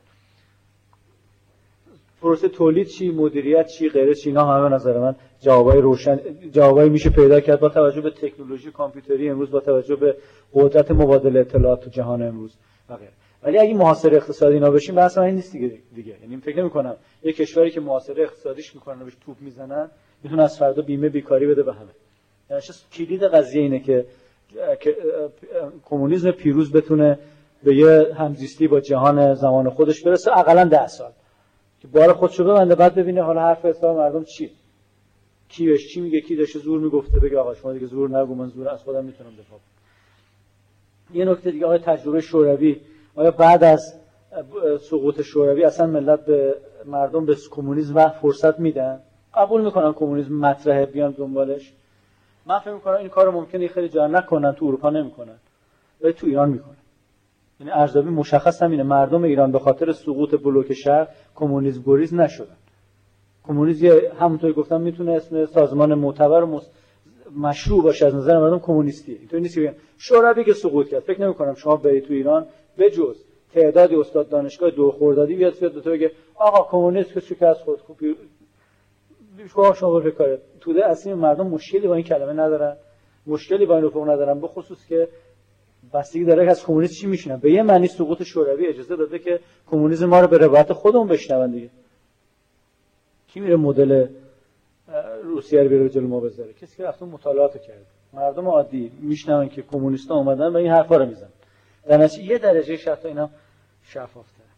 پروسه تولید چی، مدیریت چی، غیره چی، اینا همه به نظر من جوابای روشن جوابایی میشه پیدا کرد با توجه به تکنولوژی کامپیوتری امروز، با توجه به قدرت مبادله اطلاعات تو جهان امروز و غیره. ولی اگه محاصره اقتصادی اینا بشیم بحث این نیست دیگه دیگه یعنی فکر نمی‌کنم یه کشوری که محاصره اقتصادیش میکنن و بهش توپ میزنن میتونه از فردا بیمه بیکاری بده به همه. یعنی کلید قضیه اینه که کمونیسم پیروز بتونه به یه همزیستی با جهان زمان خودش برسه حداقل ده سال که بار خودشو ببنده، بعد ببینه حالا حرف حساب مردم چیه، کی بهش چی میگه، کی داشته زور میگفته بگه آقا شما دیگه زور نگو، من زور از خودم میتونم دفاع کنم. یه نکته دیگه آقای تجربه شوروی، آیا بعد از سقوط شوروی اصلا ملت به مردم به کمونیسم و فرصت میدن؟ قبول میکنن کمونیسم مطرحه بیان دنبالش؟ من فکر میکنم این کارو ممکنه خیلی جا نکنن، تو اروپا نمیکنن ولی تو ایران میکنن. یعنی ارزیابی مشخص همینه، مردم ایران به خاطر سقوط بلوک شرق کمونیسم گریز نشدن. کمونیسم همونطوری گفتم میتونه اسم سازمان معتبر و مشروع باشه از نظر مردم کمونیستیه. اینطوری نیست که شوروی که سقوط کرد فکر نمی‌کنم شما برید تو ایران بجز تعدادی استاد دانشگاه دو خردادی بیاد بیاد تو بگه آقا کمونیست که شکست خود خوب شما شما بکارید. توده اصلی مردم مشکلی با این کلمه ندارن، مشکلی با این رفق ندارن، به خصوص که بستگی داره که از کمونیسم چی میشنن. به یه معنی سقوط شوروی اجازه داده که کمونیسم ما رو به روایت خودمون بشنون دیگه. کی میره مدل روسیه رو به جلو ما بذاره؟ کسی که رفته مطالعات کرده. مردم عادی میشنون که کمونیستا اومدن و این حرفا رو میزنن. در نتیجه یه درجه شفاف اینا شفافتره.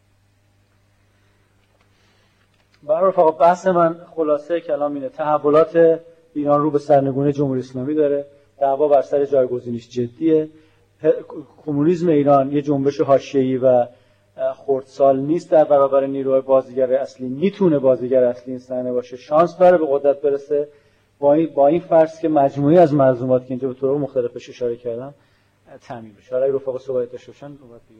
برای فقط بحث من خلاصه کلام اینه، تحولات ایران رو به سرنگونی جمهوری اسلامی داره، دعوا بر سر جایگزینیش جدیه. کمونیسم ایران یه جنبش حاشیه‌ای و خردسال نیست در برابر نیروهای بازیگر اصلی، میتونه بازیگر اصلی این صحنه باشه، شانس داره به قدرت برسه. با این با این فرض که مجموعی از ملزومات که اینجا به طور مختلف بهش اشاره کردم تامین بشه. حالا رفقا صحبت داشته باشن صحبت بگیم.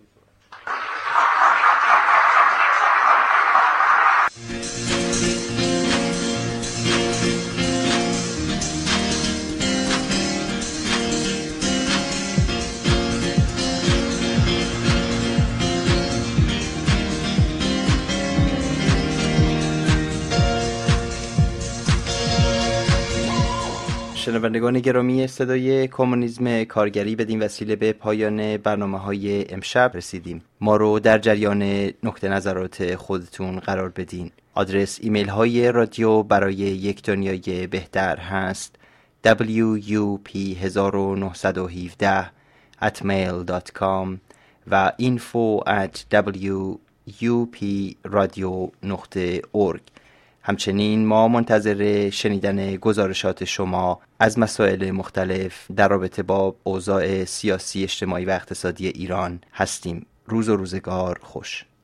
شنوندگان گرامی صدای کمونیسم کارگری، بدین وسیله به پایان برنامه‌های امشب رسیدیم. ما رو در جریان نقطه نظرات خودتون قرار بدین. آدرس ایمیل های رادیو برای یک دنیای بهتر هست دبلیو یو پی نه یک هفت ات میل دات کام و اینفو ات دبلیو یو پی رادیو نقطه اورگ. همچنین ما منتظر شنیدن گزارشات شما از مسائل مختلف در رابطه با اوضاع سیاسی، اجتماعی و اقتصادی ایران هستیم. روز و روزگار خوش.